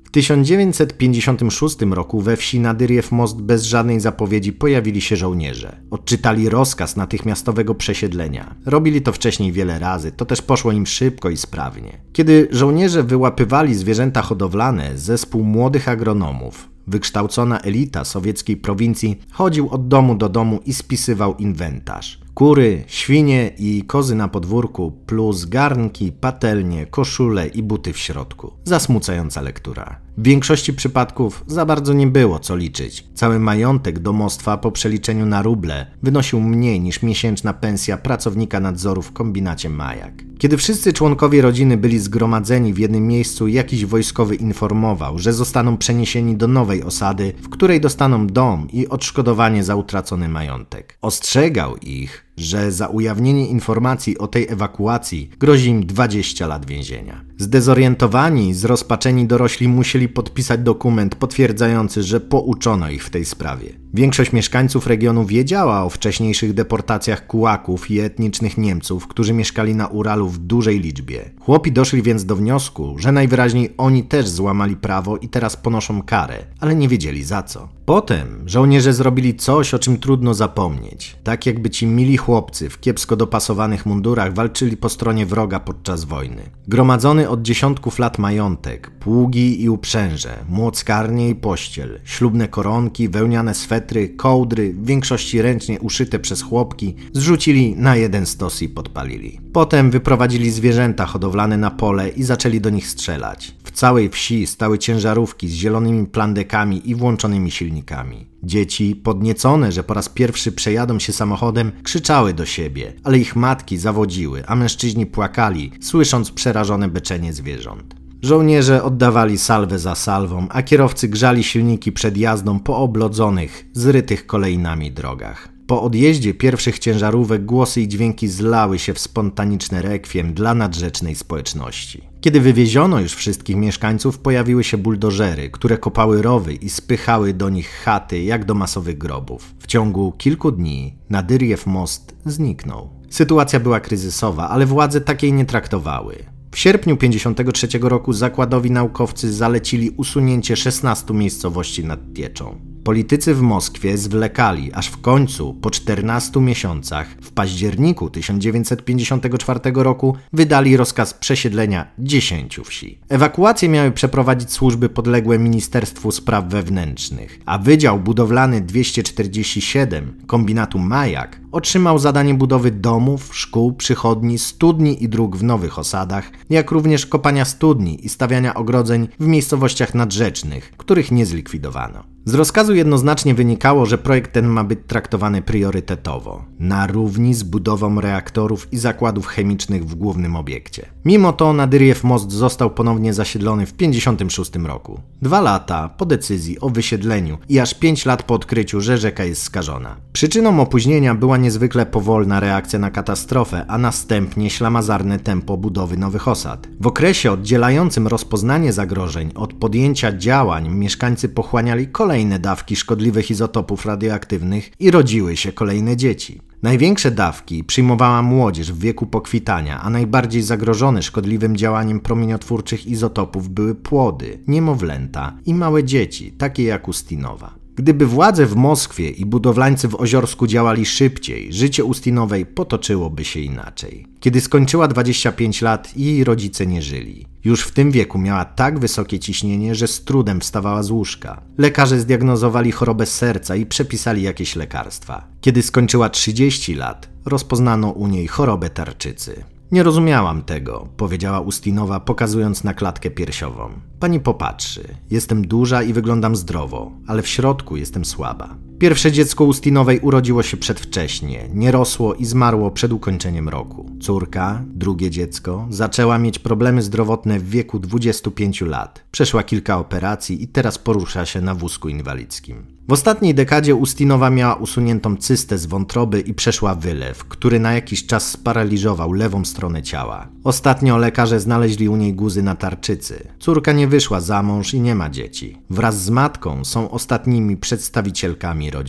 W tysiąc dziewięćset pięćdziesiątym szóstym roku we wsi na Dyrjew Most bez żadnej zapowiedzi pojawili się żołnierze. Odczytali rozkaz natychmiastowego przesiedlenia. Robili to wcześniej wiele razy, to też poszło im szybko i sprawnie. Kiedy żołnierze wyłapywali zwierzęta hodowlane, zespół młodych agronomów, wykształcona elita sowieckiej prowincji, chodził od domu do domu i spisywał inwentarz. Kury, świnie i kozy na podwórku, plus garnki, patelnie, koszule i buty w środku. Zasmucająca lektura. W większości przypadków za bardzo nie było co liczyć. Cały majątek domostwa po przeliczeniu na ruble wynosił mniej niż miesięczna pensja pracownika nadzoru w kombinacie Majak. Kiedy wszyscy członkowie rodziny byli zgromadzeni w jednym miejscu, jakiś wojskowy informował, że zostaną przeniesieni do nowej osady, w której dostaną dom i odszkodowanie za utracony majątek. Ostrzegał ich, że za ujawnienie informacji o tej ewakuacji grozi im dwadzieścia lat więzienia. Zdezorientowani i zrozpaczeni dorośli musieli podpisać dokument potwierdzający, że pouczono ich w tej sprawie. Większość mieszkańców regionu wiedziała o wcześniejszych deportacjach kułaków i etnicznych Niemców, którzy mieszkali na Uralu w dużej liczbie. Chłopi doszli więc do wniosku, że najwyraźniej oni też złamali prawo i teraz ponoszą karę, ale nie wiedzieli za co. Potem żołnierze zrobili coś, o czym trudno zapomnieć. Tak jakby ci mili chłopcy w kiepsko dopasowanych mundurach walczyli po stronie wroga podczas wojny. Gromadzony od dziesiątków lat majątek, pługi i uprzęże, młockarnie i pościel, ślubne koronki, wełniane swetry, kołdry, w większości ręcznie uszyte przez chłopki, zrzucili na jeden stos i podpalili. Potem wyprowadzili zwierzęta hodowlane na pole i zaczęli do nich strzelać. W całej wsi stały ciężarówki z zielonymi plandekami i włączonymi silnikami. Dzieci, podniecone, że po raz pierwszy przejadą się samochodem, krzyczały do siebie, ale ich matki zawodziły, a mężczyźni płakali, słysząc przerażone beczenie zwierząt. Żołnierze oddawali salwę za salwą, a kierowcy grzali silniki przed jazdą po oblodzonych, zrytych kolejnami drogach. Po odjeździe pierwszych ciężarówek głosy i dźwięki zlały się w spontaniczne rekwiem dla nadrzecznej społeczności. Kiedy wywieziono już wszystkich mieszkańców, pojawiły się buldożery, które kopały rowy i spychały do nich chaty jak do masowych grobów. W ciągu kilku dni na Dyrjew Most zniknął. Sytuacja była kryzysowa, ale władze takiej nie traktowały. W sierpniu pięćdziesiątego trzeciego roku zakładowi naukowcy zalecili usunięcie szesnastu miejscowości nad Tieczą. Politycy w Moskwie zwlekali, aż w końcu, po czternastu miesiącach, w październiku tysiąc dziewięćset pięćdziesiątego czwartego roku wydali rozkaz przesiedlenia dziesięciu wsi. Ewakuację miały przeprowadzić służby podległe Ministerstwu Spraw Wewnętrznych, a Wydział Budowlany dwieście czterdzieści siedem kombinatu Majak otrzymał zadanie budowy domów, szkół, przychodni, studni i dróg w nowych osadach, jak również kopania studni i stawiania ogrodzeń w miejscowościach nadrzecznych, których nie zlikwidowano. Z rozkazu jednoznacznie wynikało, że projekt ten ma być traktowany priorytetowo, na równi z budową reaktorów i zakładów chemicznych w głównym obiekcie. Mimo to na Dyrjew Most został ponownie zasiedlony w pięćdziesiątym szóstym roku. Dwa lata po decyzji o wysiedleniu i aż pięć lat po odkryciu, że rzeka jest skażona. Przyczyną opóźnienia była niezwykle powolna reakcja na katastrofę, a następnie ślamazarne tempo budowy nowych osad. W okresie oddzielającym rozpoznanie zagrożeń od podjęcia działań mieszkańcy pochłaniali kolejne dawki szkodliwych izotopów radioaktywnych i rodziły się kolejne dzieci. Największe dawki przyjmowała młodzież w wieku pokwitania, a najbardziej zagrożone szkodliwym działaniem promieniotwórczych izotopów były płody, niemowlęta i małe dzieci, takie jak Ustinowa. Gdyby władze w Moskwie i budowlańcy w Oziorsku działali szybciej, życie Ustinowej potoczyłoby się inaczej. Kiedy skończyła dwadzieścia pięć lat, jej rodzice nie żyli. Już w tym wieku miała tak wysokie ciśnienie, że z trudem wstawała z łóżka. Lekarze zdiagnozowali chorobę serca i przepisali jakieś lekarstwa. Kiedy skończyła trzydzieści lat, rozpoznano u niej chorobę tarczycy. Nie rozumiałam tego, powiedziała Ustinowa, pokazując na klatkę piersiową. Pani popatrzy, jestem duża i wyglądam zdrowo, ale w środku jestem słaba. Pierwsze dziecko Ustinowej urodziło się przedwcześnie, nie rosło i zmarło przed ukończeniem roku. Córka, drugie dziecko, zaczęła mieć problemy zdrowotne w wieku dwudziestu pięciu lat. Przeszła kilka operacji i teraz porusza się na wózku inwalidzkim. W ostatniej dekadzie Ustinowa miała usuniętą cystę z wątroby i przeszła wylew, który na jakiś czas sparaliżował lewą stronę ciała. Ostatnio lekarze znaleźli u niej guzy na tarczycy. Córka nie wyszła za mąż i nie ma dzieci. Wraz z matką są ostatnimi przedstawicielkami rodziny.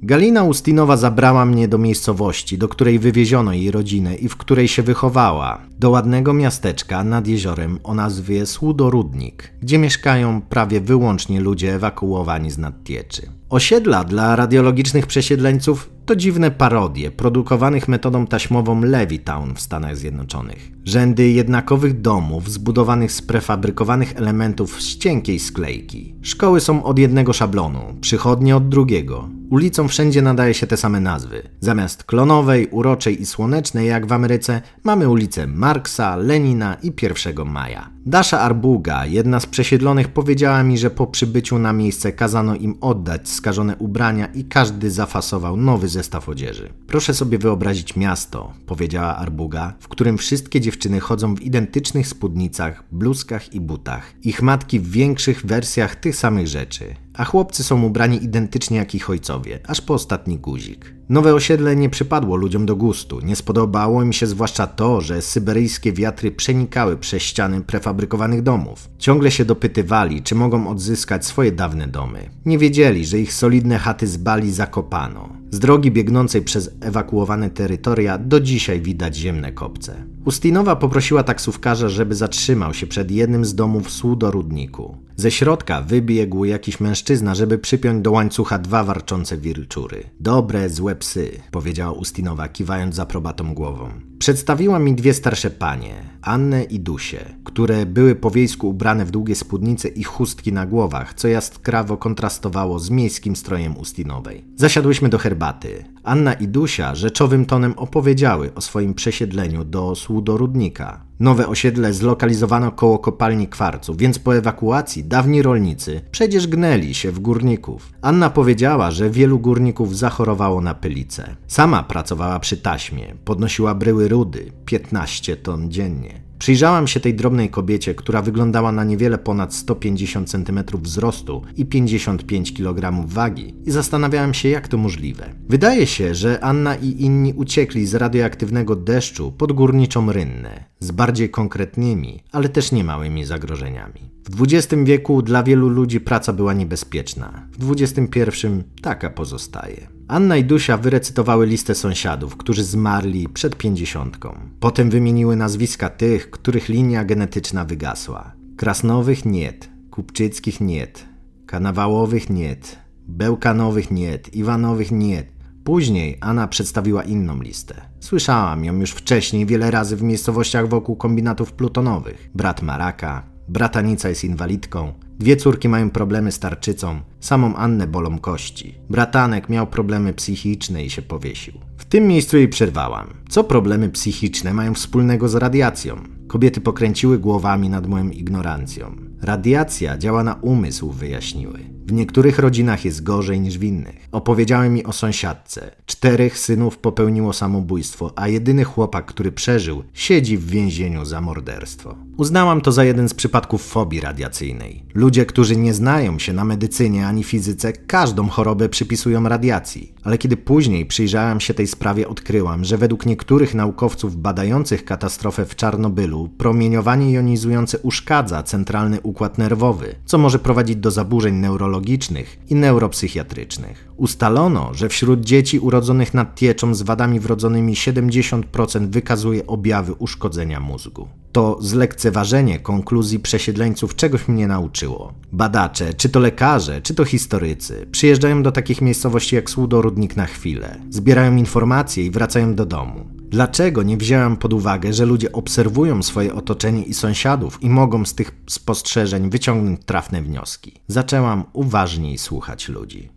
Galina Ustinowa zabrała mnie do miejscowości, do której wywieziono jej rodzinę i w której się wychowała, do ładnego miasteczka nad jeziorem o nazwie Słudorudnik, gdzie mieszkają prawie wyłącznie ludzie ewakuowani z Nadtieczy. Osiedla dla radiologicznych przesiedleńców to dziwne parodie produkowanych metodą taśmową Levittown w Stanach Zjednoczonych. Rzędy jednakowych domów zbudowanych z prefabrykowanych elementów z cienkiej sklejki. Szkoły są od jednego szablonu, przychodnie od drugiego. Ulicom wszędzie nadaje się te same nazwy. Zamiast Klonowej, Uroczej i Słonecznej, jak w Ameryce, mamy ulice Marksa, Lenina i pierwszego maja. Dasza Arbuga, jedna z przesiedlonych, powiedziała mi, że po przybyciu na miejsce kazano im oddać skażone ubrania i każdy zafasował nowy zestaw odzieży. Proszę sobie wyobrazić miasto, powiedziała Arbuga, w którym wszystkie dziewczyny chodzą w identycznych spódnicach, bluzkach i butach. Ich matki w większych wersjach tych samych rzeczy. A chłopcy są ubrani identycznie jak ich ojcowie, aż po ostatni guzik. Nowe osiedle nie przypadło ludziom do gustu. Nie spodobało mi się zwłaszcza to, że syberyjskie wiatry przenikały przez ściany prefabrykowanych domów. Ciągle się dopytywali, czy mogą odzyskać swoje dawne domy. Nie wiedzieli, że ich solidne chaty z Bali zakopano. Z drogi biegnącej przez ewakuowane terytoria do dzisiaj widać ziemne kopce. Ustinowa poprosiła taksówkarza, żeby zatrzymał się przed jednym z domów w Słudorudniku. Ze środka wybiegł jakiś mężczyzna, żeby przypiąć do łańcucha dwa warczące wilczury. Dobre, złe psy, powiedziała Ustinowa, kiwając z aprobatą głową. Przedstawiła mi dwie starsze panie, Annę i Dusię, które były po wiejsku ubrane w długie spódnice i chustki na głowach, co jaskrawo kontrastowało z miejskim strojem Ustinowej. Zasiadłyśmy do herbaty. Anna i Dusia rzeczowym tonem opowiedziały o swoim przesiedleniu do Słudorudnika. Nowe osiedle zlokalizowano koło kopalni kwarcu, więc po ewakuacji dawni rolnicy przecież gnęli się w górników. Anna powiedziała, że wielu górników zachorowało na pylicę. Sama pracowała przy taśmie, podnosiła bryły rudy, piętnaście ton dziennie. Przyjrzałam się tej drobnej kobiecie, która wyglądała na niewiele ponad sto pięćdziesiąt centymetrów wzrostu i pięćdziesiąt pięć kilogramów wagi i zastanawiałem się, jak to możliwe. Wydaje się, że Anna i inni uciekli z radioaktywnego deszczu pod górniczą Rynnę, z bardziej konkretnymi, ale też niemałymi zagrożeniami. W dwudziestym wieku dla wielu ludzi praca była niebezpieczna, w dwudziestym pierwszym taka pozostaje. Anna i Dusia wyrecytowały listę sąsiadów, którzy zmarli przed pięćdziesiątką. Potem wymieniły nazwiska tych, których linia genetyczna wygasła. Krasnowych niet, Kupczyckich niet, Kanawałowych niet, Bełkanowych niet, Iwanowych niet. Później Anna przedstawiła inną listę. Słyszałam ją już wcześniej wiele razy w miejscowościach wokół kombinatów plutonowych. Brat ma raka, bratanica jest inwalidką, dwie córki mają problemy z tarczycą, samą Annę bolą kości. Bratanek miał problemy psychiczne i się powiesił. W tym miejscu jej przerwałam. Co problemy psychiczne mają wspólnego z radiacją? Kobiety pokręciły głowami nad moją ignorancją. Radiacja działa na umysł, wyjaśniły. W niektórych rodzinach jest gorzej niż w innych. Opowiedziały mi o sąsiadce. Czterech synów popełniło samobójstwo, a jedyny chłopak, który przeżył, siedzi w więzieniu za morderstwo. Uznałam to za jeden z przypadków fobii radiacyjnej. Ludzie, którzy nie znają się na medycynie ani fizyce, każdą chorobę przypisują radiacji. Ale kiedy później przyjrzałam się tej sprawie, odkryłam, że według niektórych naukowców badających katastrofę w Czarnobylu promieniowanie jonizujące uszkadza centralny układ nerwowy, co może prowadzić do zaburzeń neurologicznych i neuropsychiatrycznych. Ustalono, że wśród dzieci urodzonych nadtieczą z wadami wrodzonymi siedemdziesiąt procent wykazuje objawy uszkodzenia mózgu. To zlekceważenie konkluzji przesiedleńców czegoś mnie nauczyło. Badacze, czy to lekarze, czy to historycy, przyjeżdżają do takich miejscowości jak Słudorudnik na chwilę, zbierają informacje i wracają do domu. Dlaczego nie wziąłem pod uwagę, że ludzie obserwują swoje otoczenie i sąsiadów i mogą z tych spostrzeżeń wyciągnąć trafne wnioski? Zaczęłam uważniej słuchać ludzi.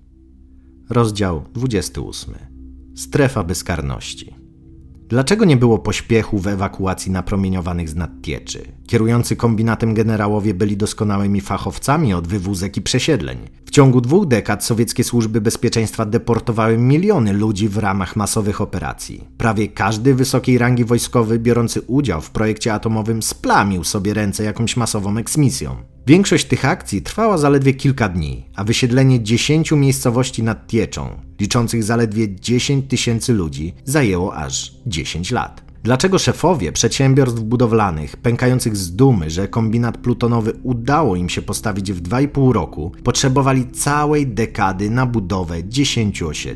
Rozdział dwudziesty ósmy. Strefa bezkarności. Dlaczego nie było pośpiechu w ewakuacji napromieniowanych z Nadtieczy? Kierujący kombinatem generałowie byli doskonałymi fachowcami od wywózek i przesiedleń. W ciągu dwóch dekad sowieckie służby bezpieczeństwa deportowały miliony ludzi w ramach masowych operacji. Prawie każdy wysokiej rangi wojskowy biorący udział w projekcie atomowym splamił sobie ręce jakąś masową eksmisją. Większość tych akcji trwała zaledwie kilka dni, a wysiedlenie dziesięciu miejscowości nad Tieczą, liczących zaledwie dziesięć tysięcy ludzi, zajęło aż dziesięć lat. Dlaczego szefowie przedsiębiorstw budowlanych, pękających z dumy, że kombinat plutonowy udało im się postawić w dwa i pół roku, potrzebowali całej dekady na budowę dziesięciu osiedli?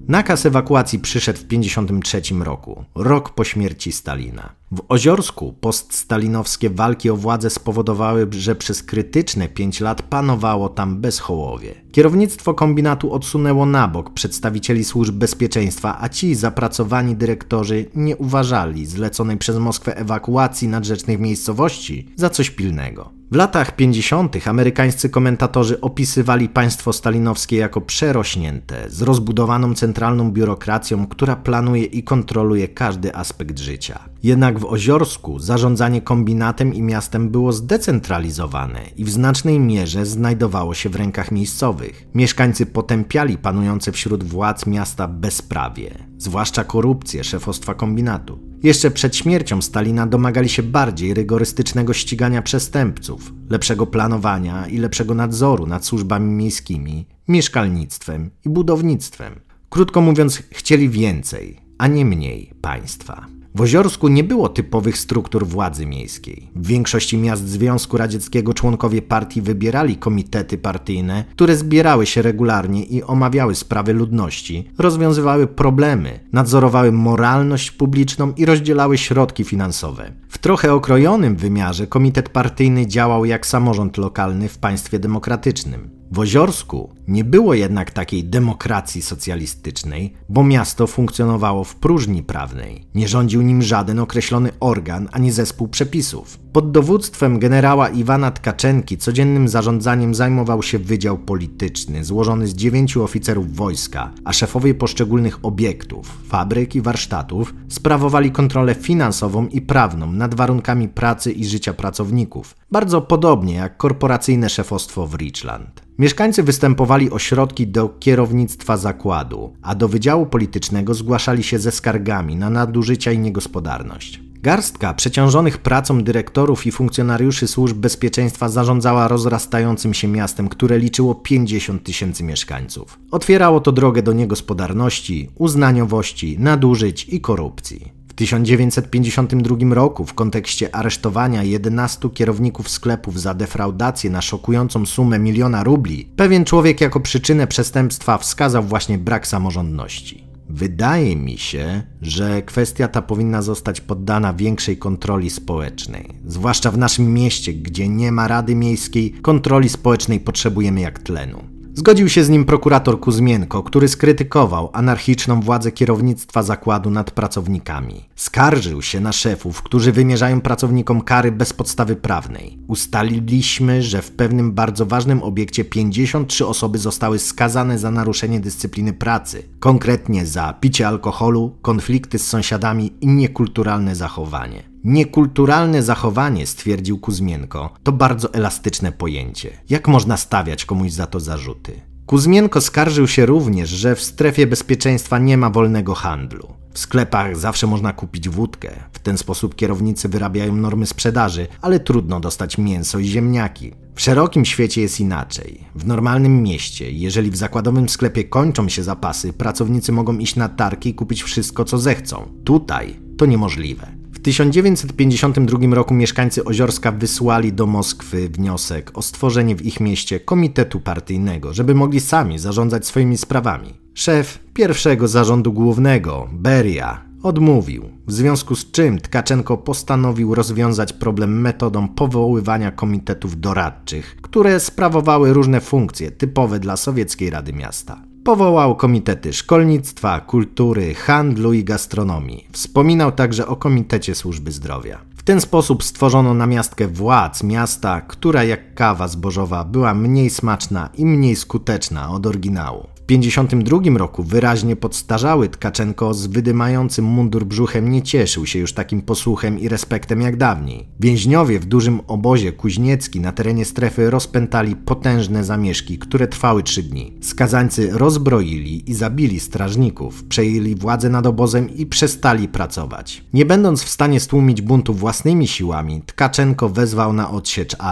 Nakaz ewakuacji przyszedł w pięćdziesiątym trzecim roku, rok po śmierci Stalina. W Oziorsku poststalinowskie walki o władzę spowodowały, że przez krytyczne pięć lat panowało tam bezhołowie. Kierownictwo kombinatu odsunęło na bok przedstawicieli służb bezpieczeństwa, a ci zapracowani dyrektorzy nie uważali zleconej przez Moskwę ewakuacji nadrzecznych miejscowości za coś pilnego. W latach pięćdziesiątych amerykańscy komentatorzy opisywali państwo stalinowskie jako przerośnięte, z rozbudowaną centralną biurokracją, która planuje i kontroluje każdy aspekt życia. Jednak w Oziorsku zarządzanie kombinatem i miastem było zdecentralizowane i w znacznej mierze znajdowało się w rękach miejscowych. Mieszkańcy potępiali panujące wśród władz miasta bezprawie, zwłaszcza korupcję szefostwa kombinatu. Jeszcze przed śmiercią Stalina domagali się bardziej rygorystycznego ścigania przestępców, lepszego planowania i lepszego nadzoru nad służbami miejskimi, mieszkalnictwem i budownictwem. Krótko mówiąc, chcieli więcej, a nie mniej państwa. W Oziorsku nie było typowych struktur władzy miejskiej. W większości miast Związku Radzieckiego członkowie partii wybierali komitety partyjne, które zbierały się regularnie i omawiały sprawy ludności, rozwiązywały problemy, nadzorowały moralność publiczną i rozdzielały środki finansowe. W trochę okrojonym wymiarze komitet partyjny działał jak samorząd lokalny w państwie demokratycznym. W Oziorsku nie było jednak takiej demokracji socjalistycznej, bo miasto funkcjonowało w próżni prawnej. Nie rządził nim żaden określony organ ani zespół przepisów. Pod dowództwem generała Iwana Tkaczenki codziennym zarządzaniem zajmował się wydział polityczny złożony z dziewięciu oficerów wojska, a szefowie poszczególnych obiektów, fabryk i warsztatów sprawowali kontrolę finansową i prawną nad warunkami pracy i życia pracowników, bardzo podobnie jak korporacyjne szefostwo w Richland. Mieszkańcy występowali o środki do kierownictwa zakładu, a do wydziału politycznego zgłaszali się ze skargami na nadużycia i niegospodarność. Garstka przeciążonych pracą dyrektorów i funkcjonariuszy służb bezpieczeństwa zarządzała rozrastającym się miastem, które liczyło pięćdziesiąt tysięcy mieszkańców. Otwierało to drogę do niegospodarności, uznaniowości, nadużyć i korupcji. W tysiąc dziewięćset pięćdziesiątym drugim roku w kontekście aresztowania jedenastu kierowników sklepów za defraudację na szokującą sumę miliona rubli, pewien człowiek jako przyczynę przestępstwa wskazał właśnie brak samorządności. Wydaje mi się, że kwestia ta powinna zostać poddana większej kontroli społecznej. Zwłaszcza w naszym mieście, gdzie nie ma Rady Miejskiej, kontroli społecznej potrzebujemy jak tlenu. Zgodził się z nim prokurator Kuzmienko, który skrytykował anarchiczną władzę kierownictwa zakładu nad pracownikami. Skarżył się na szefów, którzy wymierzają pracownikom kary bez podstawy prawnej. Ustaliliśmy, że w pewnym bardzo ważnym obiekcie pięćdziesiąt trzy osoby zostały skazane za naruszenie dyscypliny pracy, konkretnie za picie alkoholu, konflikty z sąsiadami i niekulturalne zachowanie. Niekulturalne zachowanie, stwierdził Kuzmienko, to bardzo elastyczne pojęcie. Jak można stawiać komuś za to zarzuty? Kuzmienko skarżył się również, że w strefie bezpieczeństwa nie ma wolnego handlu. W sklepach zawsze można kupić wódkę. W ten sposób kierownicy wyrabiają normy sprzedaży, ale trudno dostać mięso i ziemniaki. W szerokim świecie jest inaczej. W normalnym mieście, jeżeli w zakładowym sklepie kończą się zapasy, pracownicy mogą iść na targi i kupić wszystko, co zechcą. Tutaj to niemożliwe. W tysiąc dziewięćset pięćdziesiątym drugim roku mieszkańcy Oziorska wysłali do Moskwy wniosek o stworzenie w ich mieście komitetu partyjnego, żeby mogli sami zarządzać swoimi sprawami. Szef pierwszego zarządu głównego, Beria, odmówił, w związku z czym Tkaczenko postanowił rozwiązać problem metodą powoływania komitetów doradczych, które sprawowały różne funkcje typowe dla Sowieckiej Rady Miasta. Powołał komitety szkolnictwa, kultury, handlu i gastronomii. Wspominał także o Komitecie Służby Zdrowia. W ten sposób stworzono namiastkę władz miasta, która jak kawa zbożowa była mniej smaczna i mniej skuteczna od oryginału. W pięćdziesiątym drugim roku wyraźnie podstarzały Tkaczenko z wydymającym mundur brzuchem nie cieszył się już takim posłuchem i respektem jak dawniej. Więźniowie w dużym obozie Kuźniecki na terenie strefy rozpętali potężne zamieszki, które trwały trzy dni. Skazańcy rozbroili i zabili strażników, przejęli władzę nad obozem i przestali pracować. Nie będąc w stanie stłumić buntu własnymi siłami, Tkaczenko wezwał na odsiecz armię.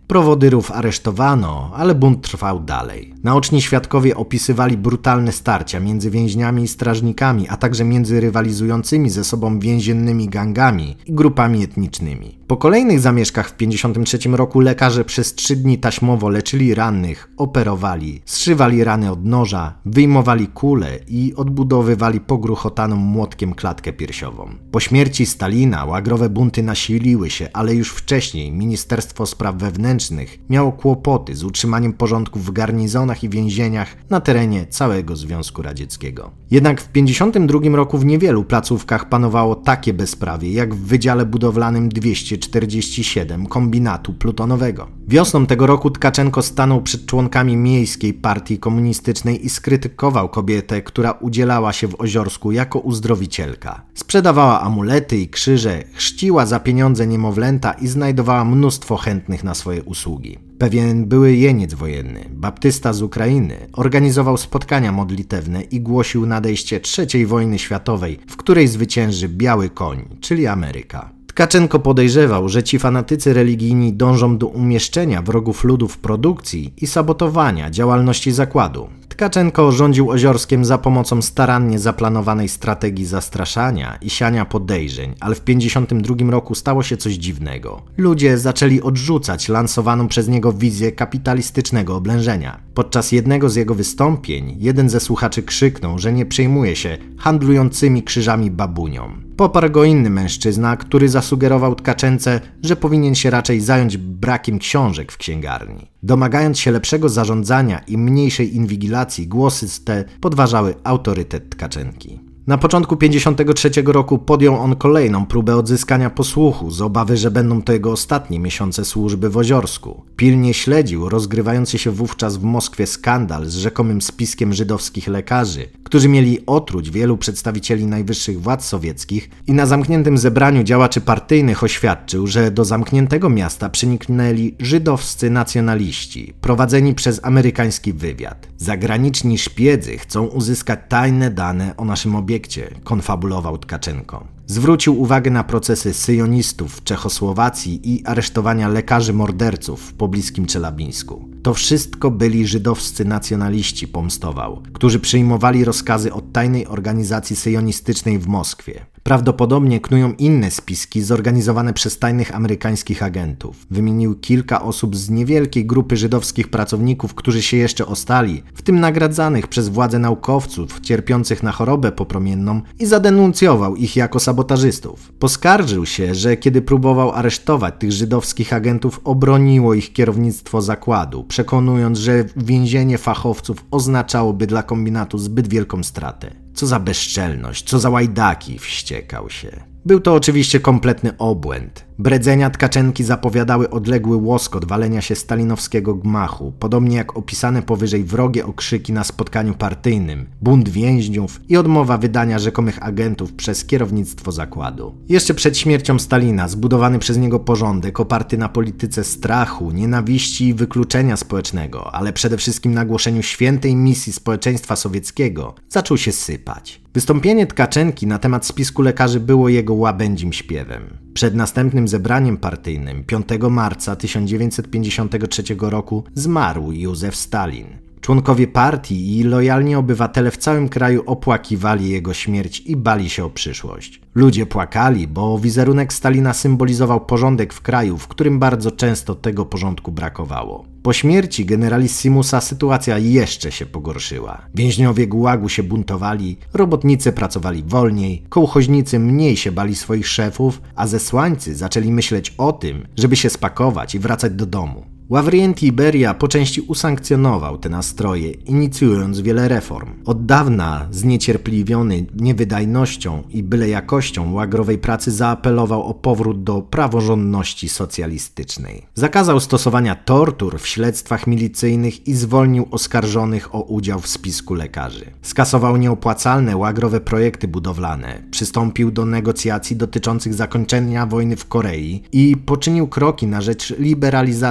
Prowodyrów aresztowano, ale bunt trwał dalej. Naoczni świadkowie opisywali brutalne starcia między więźniami i strażnikami, a także między rywalizującymi ze sobą więziennymi gangami i grupami etnicznymi. Po kolejnych zamieszkach w pięćdziesiątym trzecim roku lekarze przez trzy dni taśmowo leczyli rannych, operowali, zszywali rany od noża, wyjmowali kule i odbudowywali pogruchotaną młotkiem klatkę piersiową. Po śmierci Stalina łagrowe bunty nasiliły się, ale już wcześniej Ministerstwo Spraw Wewnętrznych miało kłopoty z utrzymaniem porządku w garnizonach i więzieniach na terenie całego Związku Radzieckiego. Jednak w pięćdziesiątym drugim roku w niewielu placówkach panowało takie bezprawie, jak w Wydziale Budowlanym dwieście czterdzieści siedem kombinatu plutonowego. Wiosną tego roku Tkaczenko stanął przed członkami Miejskiej Partii Komunistycznej i skrytykował kobietę, która udzielała się w Oziorsku jako uzdrowicielka. Sprzedawała amulety i krzyże, chrzciła za pieniądze niemowlęta i znajdowała mnóstwo chętnych na swoje usługi. Pewien były jeniec wojenny, baptysta z Ukrainy, organizował spotkania modlitewne i głosił nadejście trzeciej wojny światowej, w której zwycięży biały koń, czyli Ameryka. Tkaczenko podejrzewał, że ci fanatycy religijni dążą do umieszczenia wrogów ludu w produkcji i sabotowania działalności zakładu. Tkaczenko rządził Oziorskiem za pomocą starannie zaplanowanej strategii zastraszania i siania podejrzeń, ale w pięćdziesiątym drugim roku stało się coś dziwnego. Ludzie zaczęli odrzucać lansowaną przez niego wizję kapitalistycznego oblężenia. Podczas jednego z jego wystąpień jeden ze słuchaczy krzyknął, że nie przejmuje się handlującymi krzyżami babunią. Poparł go inny mężczyzna, który zasugerował Tkaczence, że powinien się raczej zająć brakiem książek w księgarni. Domagając się lepszego zarządzania i mniejszej inwigilacji, głosy te podważały autorytet Tkaczenki. Na początku pięćdziesiątego trzeciego roku podjął on kolejną próbę odzyskania posłuchu z obawy, że będą to jego ostatnie miesiące służby w Oziorsku. Pilnie śledził rozgrywający się wówczas w Moskwie skandal z rzekomym spiskiem żydowskich lekarzy, którzy mieli otruć wielu przedstawicieli najwyższych władz sowieckich i na zamkniętym zebraniu działaczy partyjnych oświadczył, że do zamkniętego miasta przeniknęli żydowscy nacjonaliści, prowadzeni przez amerykański wywiad. Zagraniczni szpiedzy chcą uzyskać tajne dane o naszym obiekcie, konfabulował Tkaczenko. Zwrócił uwagę na procesy syjonistów w Czechosłowacji i aresztowania lekarzy morderców w pobliskim Czelabińsku. To wszystko byli żydowscy nacjonaliści, pomstował, którzy przyjmowali rozkazy od tajnej organizacji syjonistycznej w Moskwie. Prawdopodobnie knują inne spiski zorganizowane przez tajnych amerykańskich agentów. Wymienił kilka osób z niewielkiej grupy żydowskich pracowników, którzy się jeszcze ostali, w tym nagradzanych przez władze naukowców cierpiących na chorobę popromienną, i zadenuncjował ich jako sabotażystów. Poskarżył się, że kiedy próbował aresztować tych żydowskich agentów, obroniło ich kierownictwo zakładu, przekonując, że więzienie fachowców oznaczałoby dla kombinatu zbyt wielką stratę. Co za bezczelność, co za łajdaki, wściekał się. Był to oczywiście kompletny obłęd. Bredzenia Tkaczenki zapowiadały odległy łoskot walenia się stalinowskiego gmachu, podobnie jak opisane powyżej wrogie okrzyki na spotkaniu partyjnym, bunt więźniów i odmowa wydania rzekomych agentów przez kierownictwo zakładu. Jeszcze przed śmiercią Stalina zbudowany przez niego porządek oparty na polityce strachu, nienawiści i wykluczenia społecznego, ale przede wszystkim na głoszeniu świętej misji społeczeństwa sowieckiego, zaczął się sypać. Wystąpienie Tkaczenki na temat spisku lekarzy było jego łabędzim śpiewem. Przed następnym zebraniem partyjnym piątego marca tysiąc dziewięćset pięćdziesiątego trzeciego roku zmarł Józef Stalin. Członkowie partii i lojalni obywatele w całym kraju opłakiwali jego śmierć i bali się o przyszłość. Ludzie płakali, bo wizerunek Stalina symbolizował porządek w kraju, w którym bardzo często tego porządku brakowało. Po śmierci generalissimusa sytuacja jeszcze się pogorszyła. Więźniowie gułagu się buntowali, robotnicy pracowali wolniej, kołchoźnicy mniej się bali swoich szefów, a zesłańcy zaczęli myśleć o tym, żeby się spakować i wracać do domu. Ławrienti Beria po części usankcjonował te nastroje, inicjując wiele reform. Od dawna zniecierpliwiony niewydajnością i byle jakością łagrowej pracy zaapelował o powrót do praworządności socjalistycznej. Zakazał stosowania tortur w śledztwach milicyjnych i zwolnił oskarżonych o udział w spisku lekarzy. Skasował nieopłacalne łagrowe projekty budowlane, przystąpił do negocjacji dotyczących zakończenia wojny w Korei i poczynił kroki na rzecz liberalizacji w innych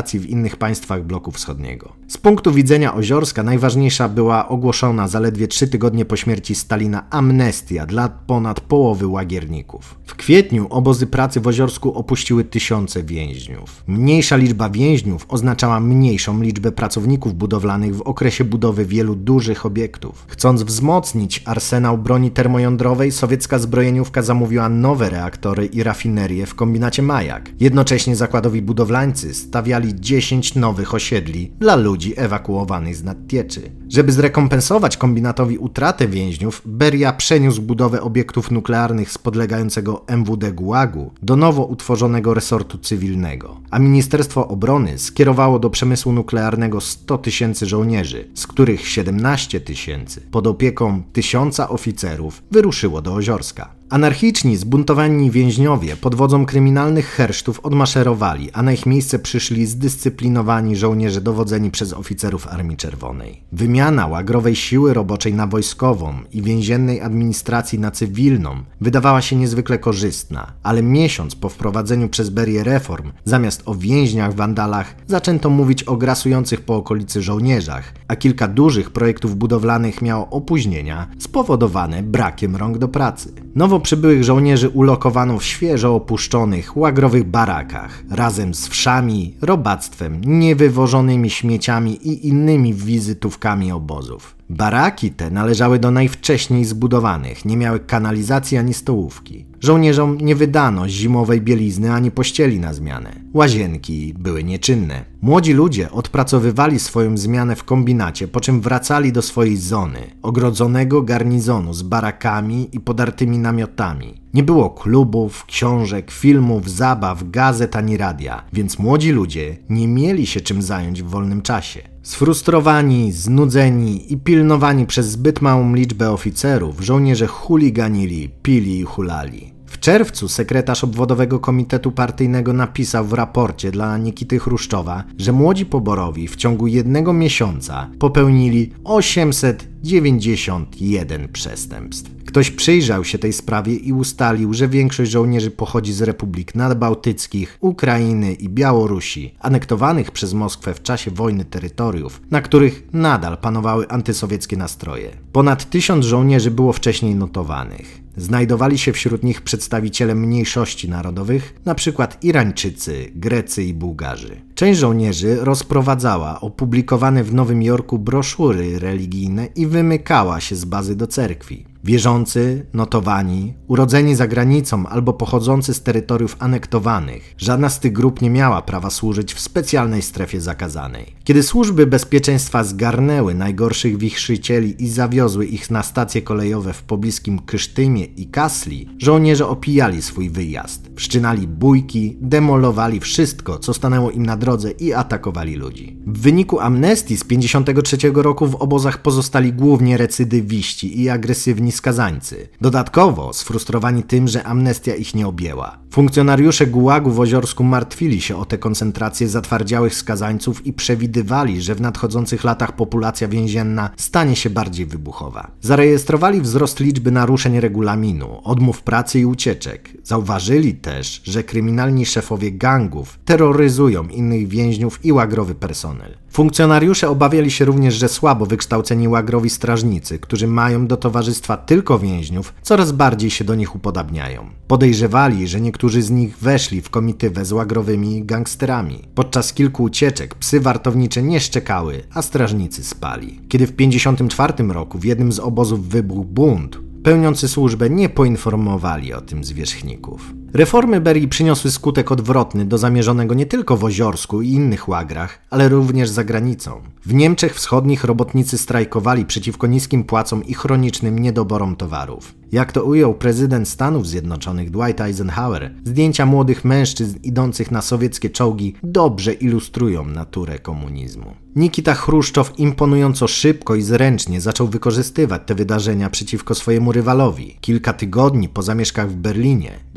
innych państwach bloku wschodniego. Z punktu widzenia Oziorska najważniejsza była ogłoszona zaledwie trzy tygodnie po śmierci Stalina amnestia dla ponad połowy łagierników. W kwietniu obozy pracy w Oziorsku opuściły tysiące więźniów. Mniejsza liczba więźniów oznaczała mniejszą liczbę pracowników budowlanych w okresie budowy wielu dużych obiektów. Chcąc wzmocnić arsenał broni termojądrowej, sowiecka zbrojeniówka zamówiła nowe reaktory i rafinerie w kombinacie Majak. Jednocześnie zakładowi budowlańcy stawiali dziesięć nowych osiedli dla ludzi ewakuowanych z Nadtieczy. Żeby zrekompensować kombinatowi utratę więźniów, Beria przeniósł budowę obiektów nuklearnych z podlegającego M W D Gułagu do nowo utworzonego resortu cywilnego, a Ministerstwo Obrony skierowało do przemysłu nuklearnego sto tysięcy żołnierzy, z których siedemnaście tysięcy pod opieką tysiąca oficerów wyruszyło do Oziorska. Anarchiczni, zbuntowani więźniowie pod wodzą kryminalnych hersztów odmaszerowali, a na ich miejsce przyszli zdyscyplinowani żołnierze dowodzeni przez oficerów Armii Czerwonej. Wymiana łagrowej siły roboczej na wojskową i więziennej administracji na cywilną wydawała się niezwykle korzystna, ale miesiąc po wprowadzeniu przez Berię reform, zamiast o więźniach, wandalach, zaczęto mówić o grasujących po okolicy żołnierzach, a kilka dużych projektów budowlanych miało opóźnienia spowodowane brakiem rąk do pracy. Nowo przybyłych żołnierzy ulokowano w świeżo opuszczonych, łagrowych barakach, razem z wszami, robactwem, niewywożonymi śmieciami i innymi wizytówkami obozów. Baraki te należały do najwcześniej zbudowanych, nie miały kanalizacji ani stołówki. Żołnierzom nie wydano zimowej bielizny ani pościeli na zmianę. Łazienki były nieczynne. Młodzi ludzie odpracowywali swoją zmianę w kombinacie, po czym wracali do swojej zony, ogrodzonego garnizonu z barakami i podartymi namiotami. Nie było klubów, książek, filmów, zabaw, gazet ani radia, więc młodzi ludzie nie mieli się czym zająć w wolnym czasie. Sfrustrowani, znudzeni i pilnowani przez zbyt małą liczbę oficerów, żołnierze chuliganili, pili i hulali. W czerwcu sekretarz obwodowego komitetu partyjnego napisał w raporcie dla Nikity Chruszczowa, że młodzi poborowi w ciągu jednego miesiąca popełnili osiemset dziewięćdziesiąt jeden przestępstw. Ktoś przyjrzał się tej sprawie i ustalił, że większość żołnierzy pochodzi z republik nadbałtyckich, Ukrainy i Białorusi, anektowanych przez Moskwę w czasie wojny terytoriów, na których nadal panowały antysowieckie nastroje. Ponad tysiąc żołnierzy było wcześniej notowanych. Znajdowali się wśród nich przedstawiciele mniejszości narodowych, np. Irańczycy, Grecy i Bułgarzy. Część żołnierzy rozprowadzała opublikowane w Nowym Jorku broszury religijne i wymykała się z bazy do cerkwi. Wierzący, notowani, urodzeni za granicą albo pochodzący z terytoriów anektowanych, żadna z tych grup nie miała prawa służyć w specjalnej strefie zakazanej. Kiedy służby bezpieczeństwa zgarnęły najgorszych wichrzycieli i zawiozły ich na stacje kolejowe w pobliskim Kysztymie i Kasli, żołnierze opijali swój wyjazd, wszczynali bójki, demolowali wszystko, co stanęło im na drodze i atakowali ludzi. W wyniku amnestii z pięćdziesiątego trzeciego roku w obozach pozostali głównie recydywiści i agresywni skazańcy. Dodatkowo sfrustrowani tym, że amnestia ich nie objęła. Funkcjonariusze Gułagu w Oziorsku martwili się o tę koncentrację zatwardziałych skazańców i przewidywali, że w nadchodzących latach populacja więzienna stanie się bardziej wybuchowa. Zarejestrowali wzrost liczby naruszeń regulaminu, odmów pracy i ucieczek. Zauważyli też, że kryminalni szefowie gangów terroryzują innych więźniów i łagrowy personel. Funkcjonariusze obawiali się również, że słabo wykształceni łagrowi strażnicy, którzy mają do towarzystwa tylko więźniów, coraz bardziej się do nich upodabniają. Podejrzewali, że niektórzy z nich weszli w komitywę z łagrowymi gangsterami. Podczas kilku ucieczek psy wartownicze nie szczekały, a strażnicy spali. Kiedy w pięćdziesiątym czwartym roku w jednym z obozów wybuchł bunt, pełniący służbę nie poinformowali o tym zwierzchników. Reformy Berii przyniosły skutek odwrotny do zamierzonego nie tylko w Oziorsku i innych łagrach, ale również za granicą. W Niemczech Wschodnich robotnicy strajkowali przeciwko niskim płacom i chronicznym niedoborom towarów. Jak to ujął prezydent Stanów Zjednoczonych Dwight Eisenhower, zdjęcia młodych mężczyzn idących na sowieckie czołgi dobrze ilustrują naturę komunizmu. Nikita Chruszczow imponująco szybko i zręcznie zaczął wykorzystywać te wydarzenia przeciwko swojemu rywalowi. Kilka tygodni po zamieszkach w Berlinie, dwudziestego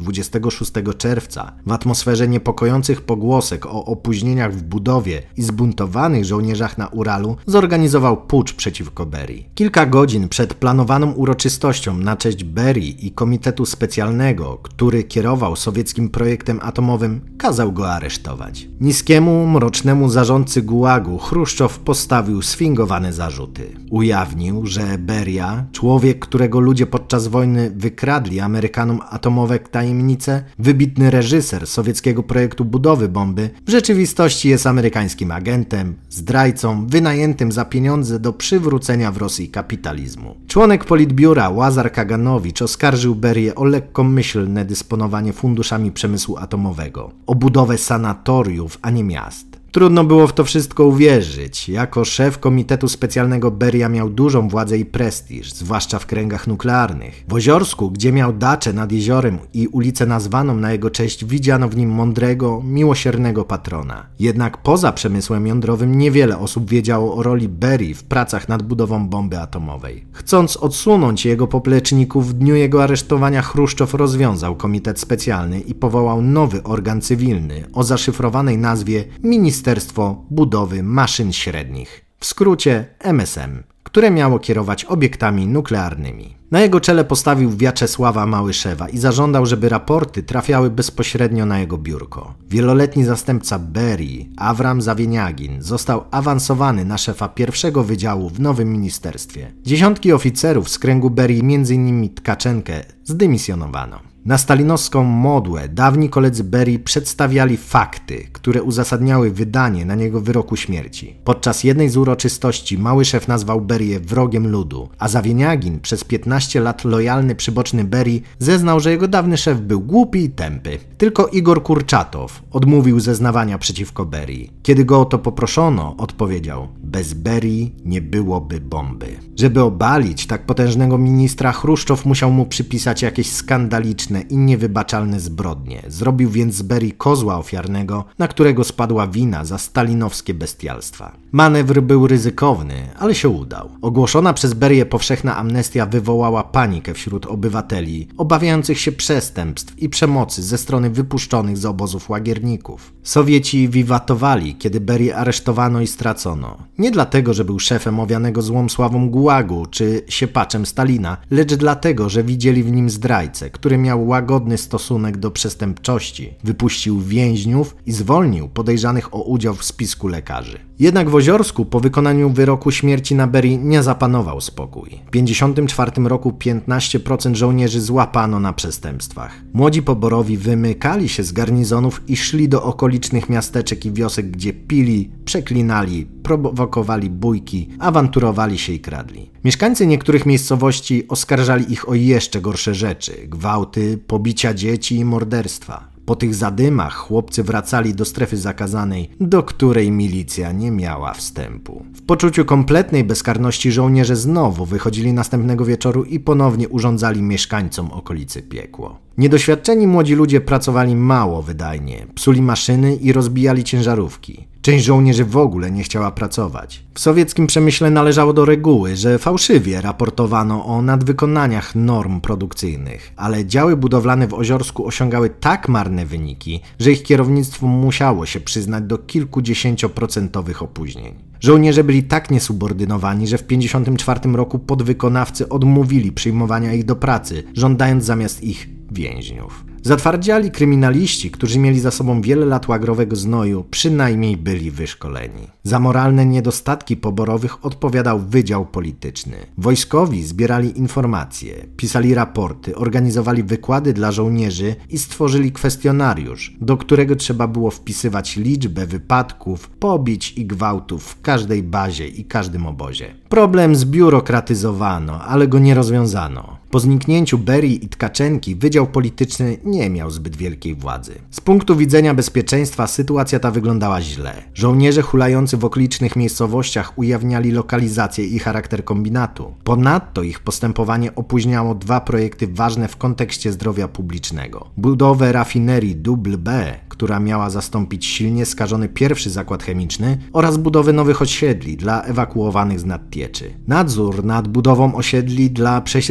dwudziestego szóstego czerwca w atmosferze niepokojących pogłosek o opóźnieniach w budowie i zbuntowanych żołnierzach na Uralu zorganizował pucz przeciwko Berii. Kilka godzin przed planowaną uroczystością na cześć Berii i Komitetu Specjalnego, który kierował sowieckim projektem atomowym, kazał go aresztować. Niskiemu, mrocznemu zarządcy Gułagu Chruszczow postawił sfingowane zarzuty. Ujawnił, że Beria, człowiek, którego ludzie podczas wojny wykradli Amerykanom atomowe tajemnice, wybitny reżyser sowieckiego projektu budowy bomby, w rzeczywistości jest amerykańskim agentem, zdrajcą, wynajętym za pieniądze do przywrócenia w Rosji kapitalizmu. Członek Politbiura Łazar Kaganowicz oskarżył Berię o lekkomyślne dysponowanie funduszami przemysłu atomowego, o budowę sanatoriów, a nie miast. Trudno było w to wszystko uwierzyć. Jako szef Komitetu Specjalnego Beria miał dużą władzę i prestiż, zwłaszcza w kręgach nuklearnych. W Oziorsku, gdzie miał daczę nad jeziorem i ulicę nazwaną na jego cześć, widziano w nim mądrego, miłosiernego patrona. Jednak poza przemysłem jądrowym niewiele osób wiedziało o roli Berii w pracach nad budową bomby atomowej. Chcąc odsunąć jego popleczników, w dniu jego aresztowania Chruszczow rozwiązał Komitet Specjalny i powołał nowy organ cywilny o zaszyfrowanej nazwie Ministerstwo Ministerstwo Budowy Maszyn Średnich, w skrócie M S M, które miało kierować obiektami nuklearnymi. Na jego czele postawił Wiaczesława Małyszewa i zażądał, żeby raporty trafiały bezpośrednio na jego biurko. Wieloletni zastępca Berii, Awram Zawieniagin, został awansowany na szefa pierwszego wydziału w nowym ministerstwie. Dziesiątki oficerów z kręgu Berii, między innymi Tkaczenkę, zdymisjonowano. Na stalinowską modłę dawni koledzy Berii przedstawiali fakty, które uzasadniały wydanie na niego wyroku śmierci. Podczas jednej z uroczystości Małyszew nazwał Berię wrogiem ludu, a Zawieniagin, przez piętnaście lat lojalny przyboczny Berii, zeznał, że jego dawny szef był głupi i tępy. Tylko Igor Kurczatow odmówił zeznawania przeciwko Berii. Kiedy go o to poproszono, odpowiedział: bez Berii nie byłoby bomby. Żeby obalić tak potężnego ministra, Chruszczow musiał mu przypisać jakieś skandaliczne i niewybaczalne zbrodnie. Zrobił więc z Berii kozła ofiarnego, na którego spadła wina za stalinowskie bestialstwa. Manewr był ryzykowny, ale się udał. Ogłoszona przez Berię powszechna amnestia wywołała panikę wśród obywateli, obawiających się przestępstw i przemocy ze strony wypuszczonych z obozów łagierników. Sowieci wiwatowali, kiedy Berię aresztowano i stracono. Nie dlatego, że był szefem owianego złą sławą Gułagu czy siepaczem Stalina, lecz dlatego, że widzieli w nim zdrajcę, który miał łagodny stosunek do przestępczości, wypuścił więźniów i zwolnił podejrzanych o udział w spisku lekarzy. Jednak w Oziorsku po wykonaniu wyroku śmierci na Berii nie zapanował spokój. W tysiąc dziewięćset pięćdziesiątym czwartym roku piętnaście procent żołnierzy złapano na przestępstwach. Młodzi poborowi wymykali się z garnizonów i szli do okolicznych miasteczek i wiosek, gdzie pili, przeklinali, prowokowali bójki, awanturowali się i kradli. Mieszkańcy niektórych miejscowości oskarżali ich o jeszcze gorsze rzeczy: gwałty, pobicia dzieci i morderstwa. Po tych zadymach chłopcy wracali do strefy zakazanej, do której milicja nie miała wstępu. W poczuciu kompletnej bezkarności żołnierze znowu wychodzili następnego wieczoru i ponownie urządzali mieszkańcom okolicy piekło. Niedoświadczeni młodzi ludzie pracowali mało wydajnie, psuli maszyny i rozbijali ciężarówki. Część żołnierzy w ogóle nie chciała pracować. W sowieckim przemyśle należało do reguły, że fałszywie raportowano o nadwykonaniach norm produkcyjnych, ale działy budowlane w Oziorsku osiągały tak marne wyniki, że ich kierownictwo musiało się przyznać do kilkudziesięcioprocentowych opóźnień. Żołnierze byli tak niesubordynowani, że w tysiąc dziewięćset pięćdziesiątym czwartym roku podwykonawcy odmówili przyjmowania ich do pracy, żądając zamiast ich więźniów. Zatwardziali kryminaliści, którzy mieli za sobą wiele lat łagrowego znoju, przynajmniej byli wyszkoleni. Za moralne niedostatki poborowych odpowiadał Wydział Polityczny. Wojskowi zbierali informacje, pisali raporty, organizowali wykłady dla żołnierzy i stworzyli kwestionariusz, do którego trzeba było wpisywać liczbę wypadków, pobić i gwałtów w każdej bazie i każdym obozie. Problem zbiurokratyzowano, ale go nie rozwiązano. Po zniknięciu Berii i Tkaczenki Wydział Polityczny nie miał zbyt wielkiej władzy. Z punktu widzenia bezpieczeństwa sytuacja ta wyglądała źle. Żołnierze hulający w okolicznych miejscowościach ujawniali lokalizację i charakter kombinatu. Ponadto ich postępowanie opóźniało dwa projekty ważne w kontekście zdrowia publicznego. Budowę rafinerii Dubl B, która miała zastąpić silnie skażony pierwszy zakład chemiczny, oraz budowę nowych osiedli dla ewakuowanych z nadtieczy. Nadzór nad budową osiedli dla przesiedleńców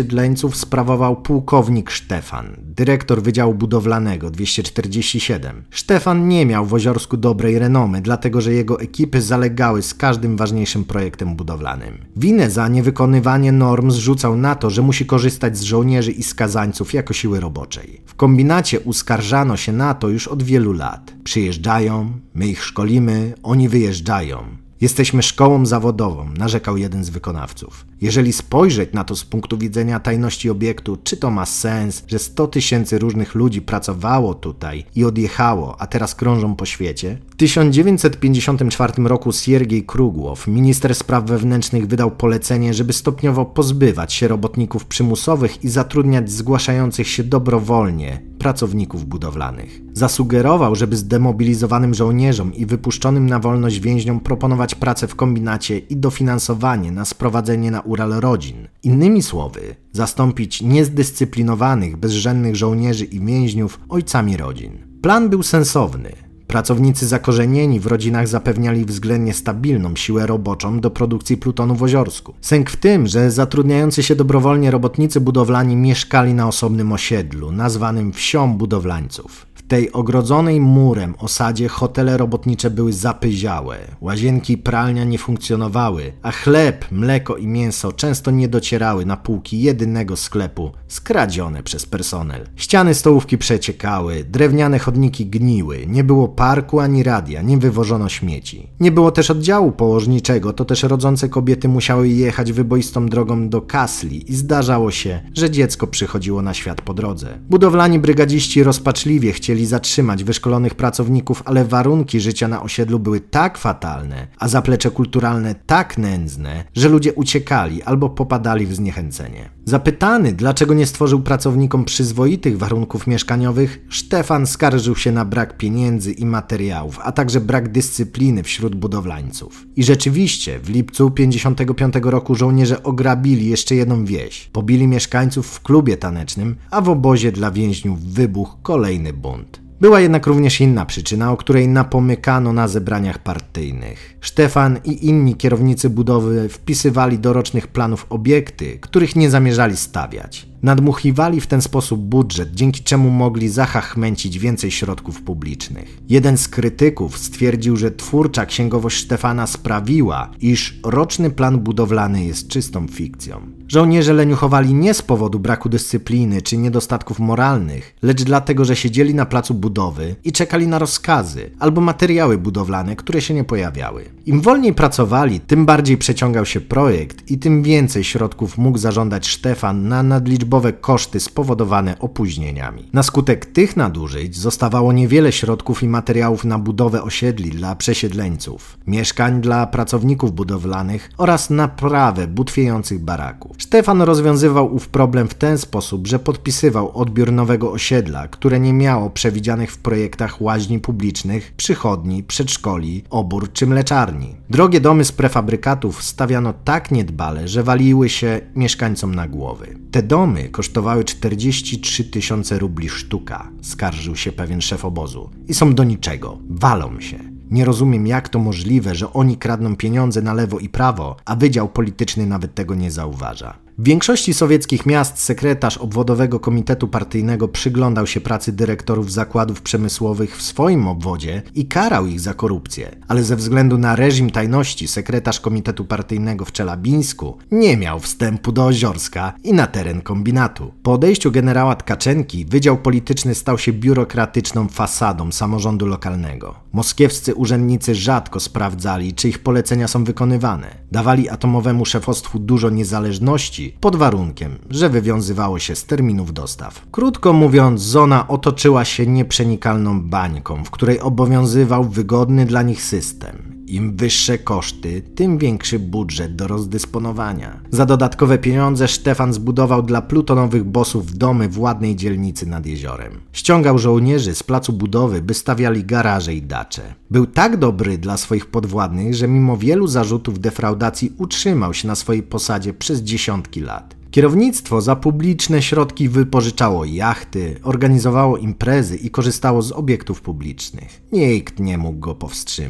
budowlańców sprawował pułkownik Stefan, dyrektor Wydziału Budowlanego dwieście czterdzieści siedem. Stefan nie miał w Oziorsku dobrej renomy, dlatego że jego ekipy zalegały z każdym ważniejszym projektem budowlanym. Winę za niewykonywanie norm zrzucał na to, że musi korzystać z żołnierzy i skazańców jako siły roboczej. W kombinacie uskarżano się na to już od wielu lat. Przyjeżdżają, my ich szkolimy, oni wyjeżdżają. Jesteśmy szkołą zawodową, narzekał jeden z wykonawców. Jeżeli spojrzeć na to z punktu widzenia tajności obiektu, czy to ma sens, że sto tysięcy różnych ludzi pracowało tutaj i odjechało, a teraz krążą po świecie? W tysiąc dziewięćset pięćdziesiątym czwartym roku Siergiej Krugłow, minister spraw wewnętrznych, wydał polecenie, żeby stopniowo pozbywać się robotników przymusowych i zatrudniać zgłaszających się dobrowolnie pracowników budowlanych. Zasugerował, żeby zdemobilizowanym żołnierzom i wypuszczonym na wolność więźniom proponować pracę w kombinacie i dofinansowanie na sprowadzenie na Ural rodzin. Innymi słowy, zastąpić niezdyscyplinowanych, bezżennych żołnierzy i więźniów ojcami rodzin. Plan był sensowny. Pracownicy zakorzenieni w rodzinach zapewniali względnie stabilną siłę roboczą do produkcji plutonu w Oziorsku. Sęk w tym, że zatrudniający się dobrowolnie robotnicy budowlani mieszkali na osobnym osiedlu, nazwanym wsią budowlańców. W tej ogrodzonej murem osadzie hotele robotnicze były zapyziałe, łazienki i pralnia nie funkcjonowały, a chleb, mleko i mięso często nie docierały na półki jedynego sklepu, skradzione przez personel. Ściany stołówki przeciekały, drewniane chodniki gniły, nie było parku ani radia, nie wywożono śmieci. Nie było też oddziału położniczego, to też rodzące kobiety musiały jechać wyboistą drogą do Kasli i zdarzało się, że dziecko przychodziło na świat po drodze. Budowlani brygadziści rozpaczliwie chcieli zatrzymać wyszkolonych pracowników, ale warunki życia na osiedlu były tak fatalne, a zaplecze kulturalne tak nędzne, że ludzie uciekali albo popadali w zniechęcenie. Zapytany, dlaczego nie stworzył pracownikom przyzwoitych warunków mieszkaniowych, Stefan skarżył się na brak pieniędzy i materiałów, a także brak dyscypliny wśród budowlańców. I rzeczywiście, w lipcu pięćdziesiątego piątego roku żołnierze ograbili jeszcze jedną wieś. Pobili mieszkańców w klubie tanecznym, a w obozie dla więźniów wybuchł kolejny bunt. Była jednak również inna przyczyna, o której napomykano na zebraniach partyjnych. Stefan i inni kierownicy budowy wpisywali do rocznych planów obiekty, których nie zamierzali stawiać. Nadmuchiwali w ten sposób budżet, dzięki czemu mogli zachachmęcić więcej środków publicznych. Jeden z krytyków stwierdził, że twórcza księgowość Stefana sprawiła, iż roczny plan budowlany jest czystą fikcją. Żołnierze leniuchowali nie z powodu braku dyscypliny czy niedostatków moralnych, lecz dlatego, że siedzieli na placu budowy i czekali na rozkazy albo materiały budowlane, które się nie pojawiały. Im wolniej pracowali, tym bardziej przeciągał się projekt i tym więcej środków mógł zażądać Stefan na nadliczbowe koszty spowodowane opóźnieniami. Na skutek tych nadużyć zostawało niewiele środków i materiałów na budowę osiedli dla przesiedleńców, mieszkań dla pracowników budowlanych oraz naprawę butwiejących baraków. Stefan rozwiązywał ów problem w ten sposób, że podpisywał odbiór nowego osiedla, które nie miało przewidzianych w projektach łaźni publicznych, przychodni, przedszkoli, obór czy mleczarni. Drogie domy z prefabrykatów stawiano tak niedbale, że waliły się mieszkańcom na głowy. Te domy kosztowały czterdzieści trzy tysiące rubli sztuka, skarżył się pewien szef obozu. I są do niczego, walą się. Nie rozumiem, jak to możliwe, że oni kradną pieniądze na lewo i prawo, a wydział polityczny nawet tego nie zauważa. W większości sowieckich miast sekretarz obwodowego komitetu partyjnego przyglądał się pracy dyrektorów zakładów przemysłowych w swoim obwodzie i karał ich za korupcję, ale ze względu na reżim tajności sekretarz komitetu partyjnego w Czelabińsku nie miał wstępu do Oziorska i na teren kombinatu. Po odejściu generała Tkaczenki wydział polityczny stał się biurokratyczną fasadą samorządu lokalnego. Moskiewscy urzędnicy rzadko sprawdzali, czy ich polecenia są wykonywane. Dawali atomowemu szefostwu dużo niezależności, pod warunkiem, że wywiązywało się z terminów dostaw. Krótko mówiąc, zona otoczyła się nieprzenikalną bańką, w której obowiązywał wygodny dla nich system. Im wyższe koszty, tym większy budżet do rozdysponowania. Za dodatkowe pieniądze Stefan zbudował dla plutonowych bossów domy w ładnej dzielnicy nad jeziorem. Ściągał żołnierzy z placu budowy, by stawiali garaże i dacze. Był tak dobry dla swoich podwładnych, że mimo wielu zarzutów defraudacji utrzymał się na swojej posadzie przez dziesiątki lat. Kierownictwo za publiczne środki wypożyczało jachty, organizowało imprezy i korzystało z obiektów publicznych. Nikt nie mógł go powstrzymać.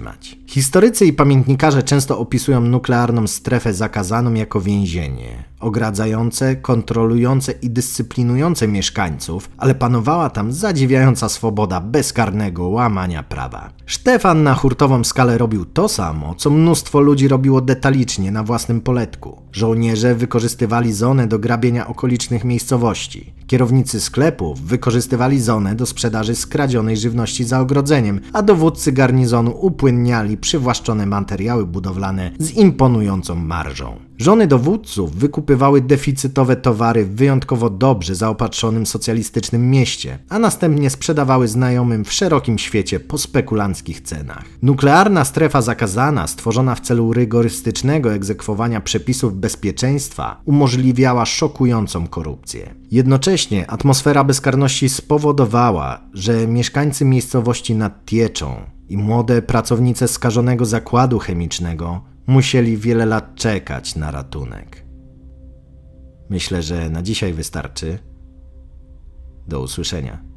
Historycy i pamiętnikarze często opisują nuklearną strefę zakazaną jako więzienie, ogradzające, kontrolujące i dyscyplinujące mieszkańców, ale panowała tam zadziwiająca swoboda bezkarnego łamania prawa. Stefan na hurtową skalę robił to samo, co mnóstwo ludzi robiło detalicznie na własnym poletku. Żołnierze wykorzystywali zonę do grabienia okolicznych miejscowości. Kierownicy sklepów wykorzystywali zonę do sprzedaży skradzionej żywności za ogrodzeniem, a dowódcy garnizonu upłynniali przywłaszczone materiały budowlane z imponującą marżą. Żony dowódców wykupywały deficytowe towary w wyjątkowo dobrze zaopatrzonym socjalistycznym mieście, a następnie sprzedawały znajomym w szerokim świecie po spekulanckich cenach. Nuklearna strefa zakazana, stworzona w celu rygorystycznego egzekwowania przepisów bezpieczeństwa, umożliwiała szokującą korupcję. Jednocześnie atmosfera bezkarności spowodowała, że mieszkańcy miejscowości nad Tieczą i młode pracownice skażonego zakładu chemicznego musieli wiele lat czekać na ratunek. Myślę, że na dzisiaj wystarczy. Do usłyszenia.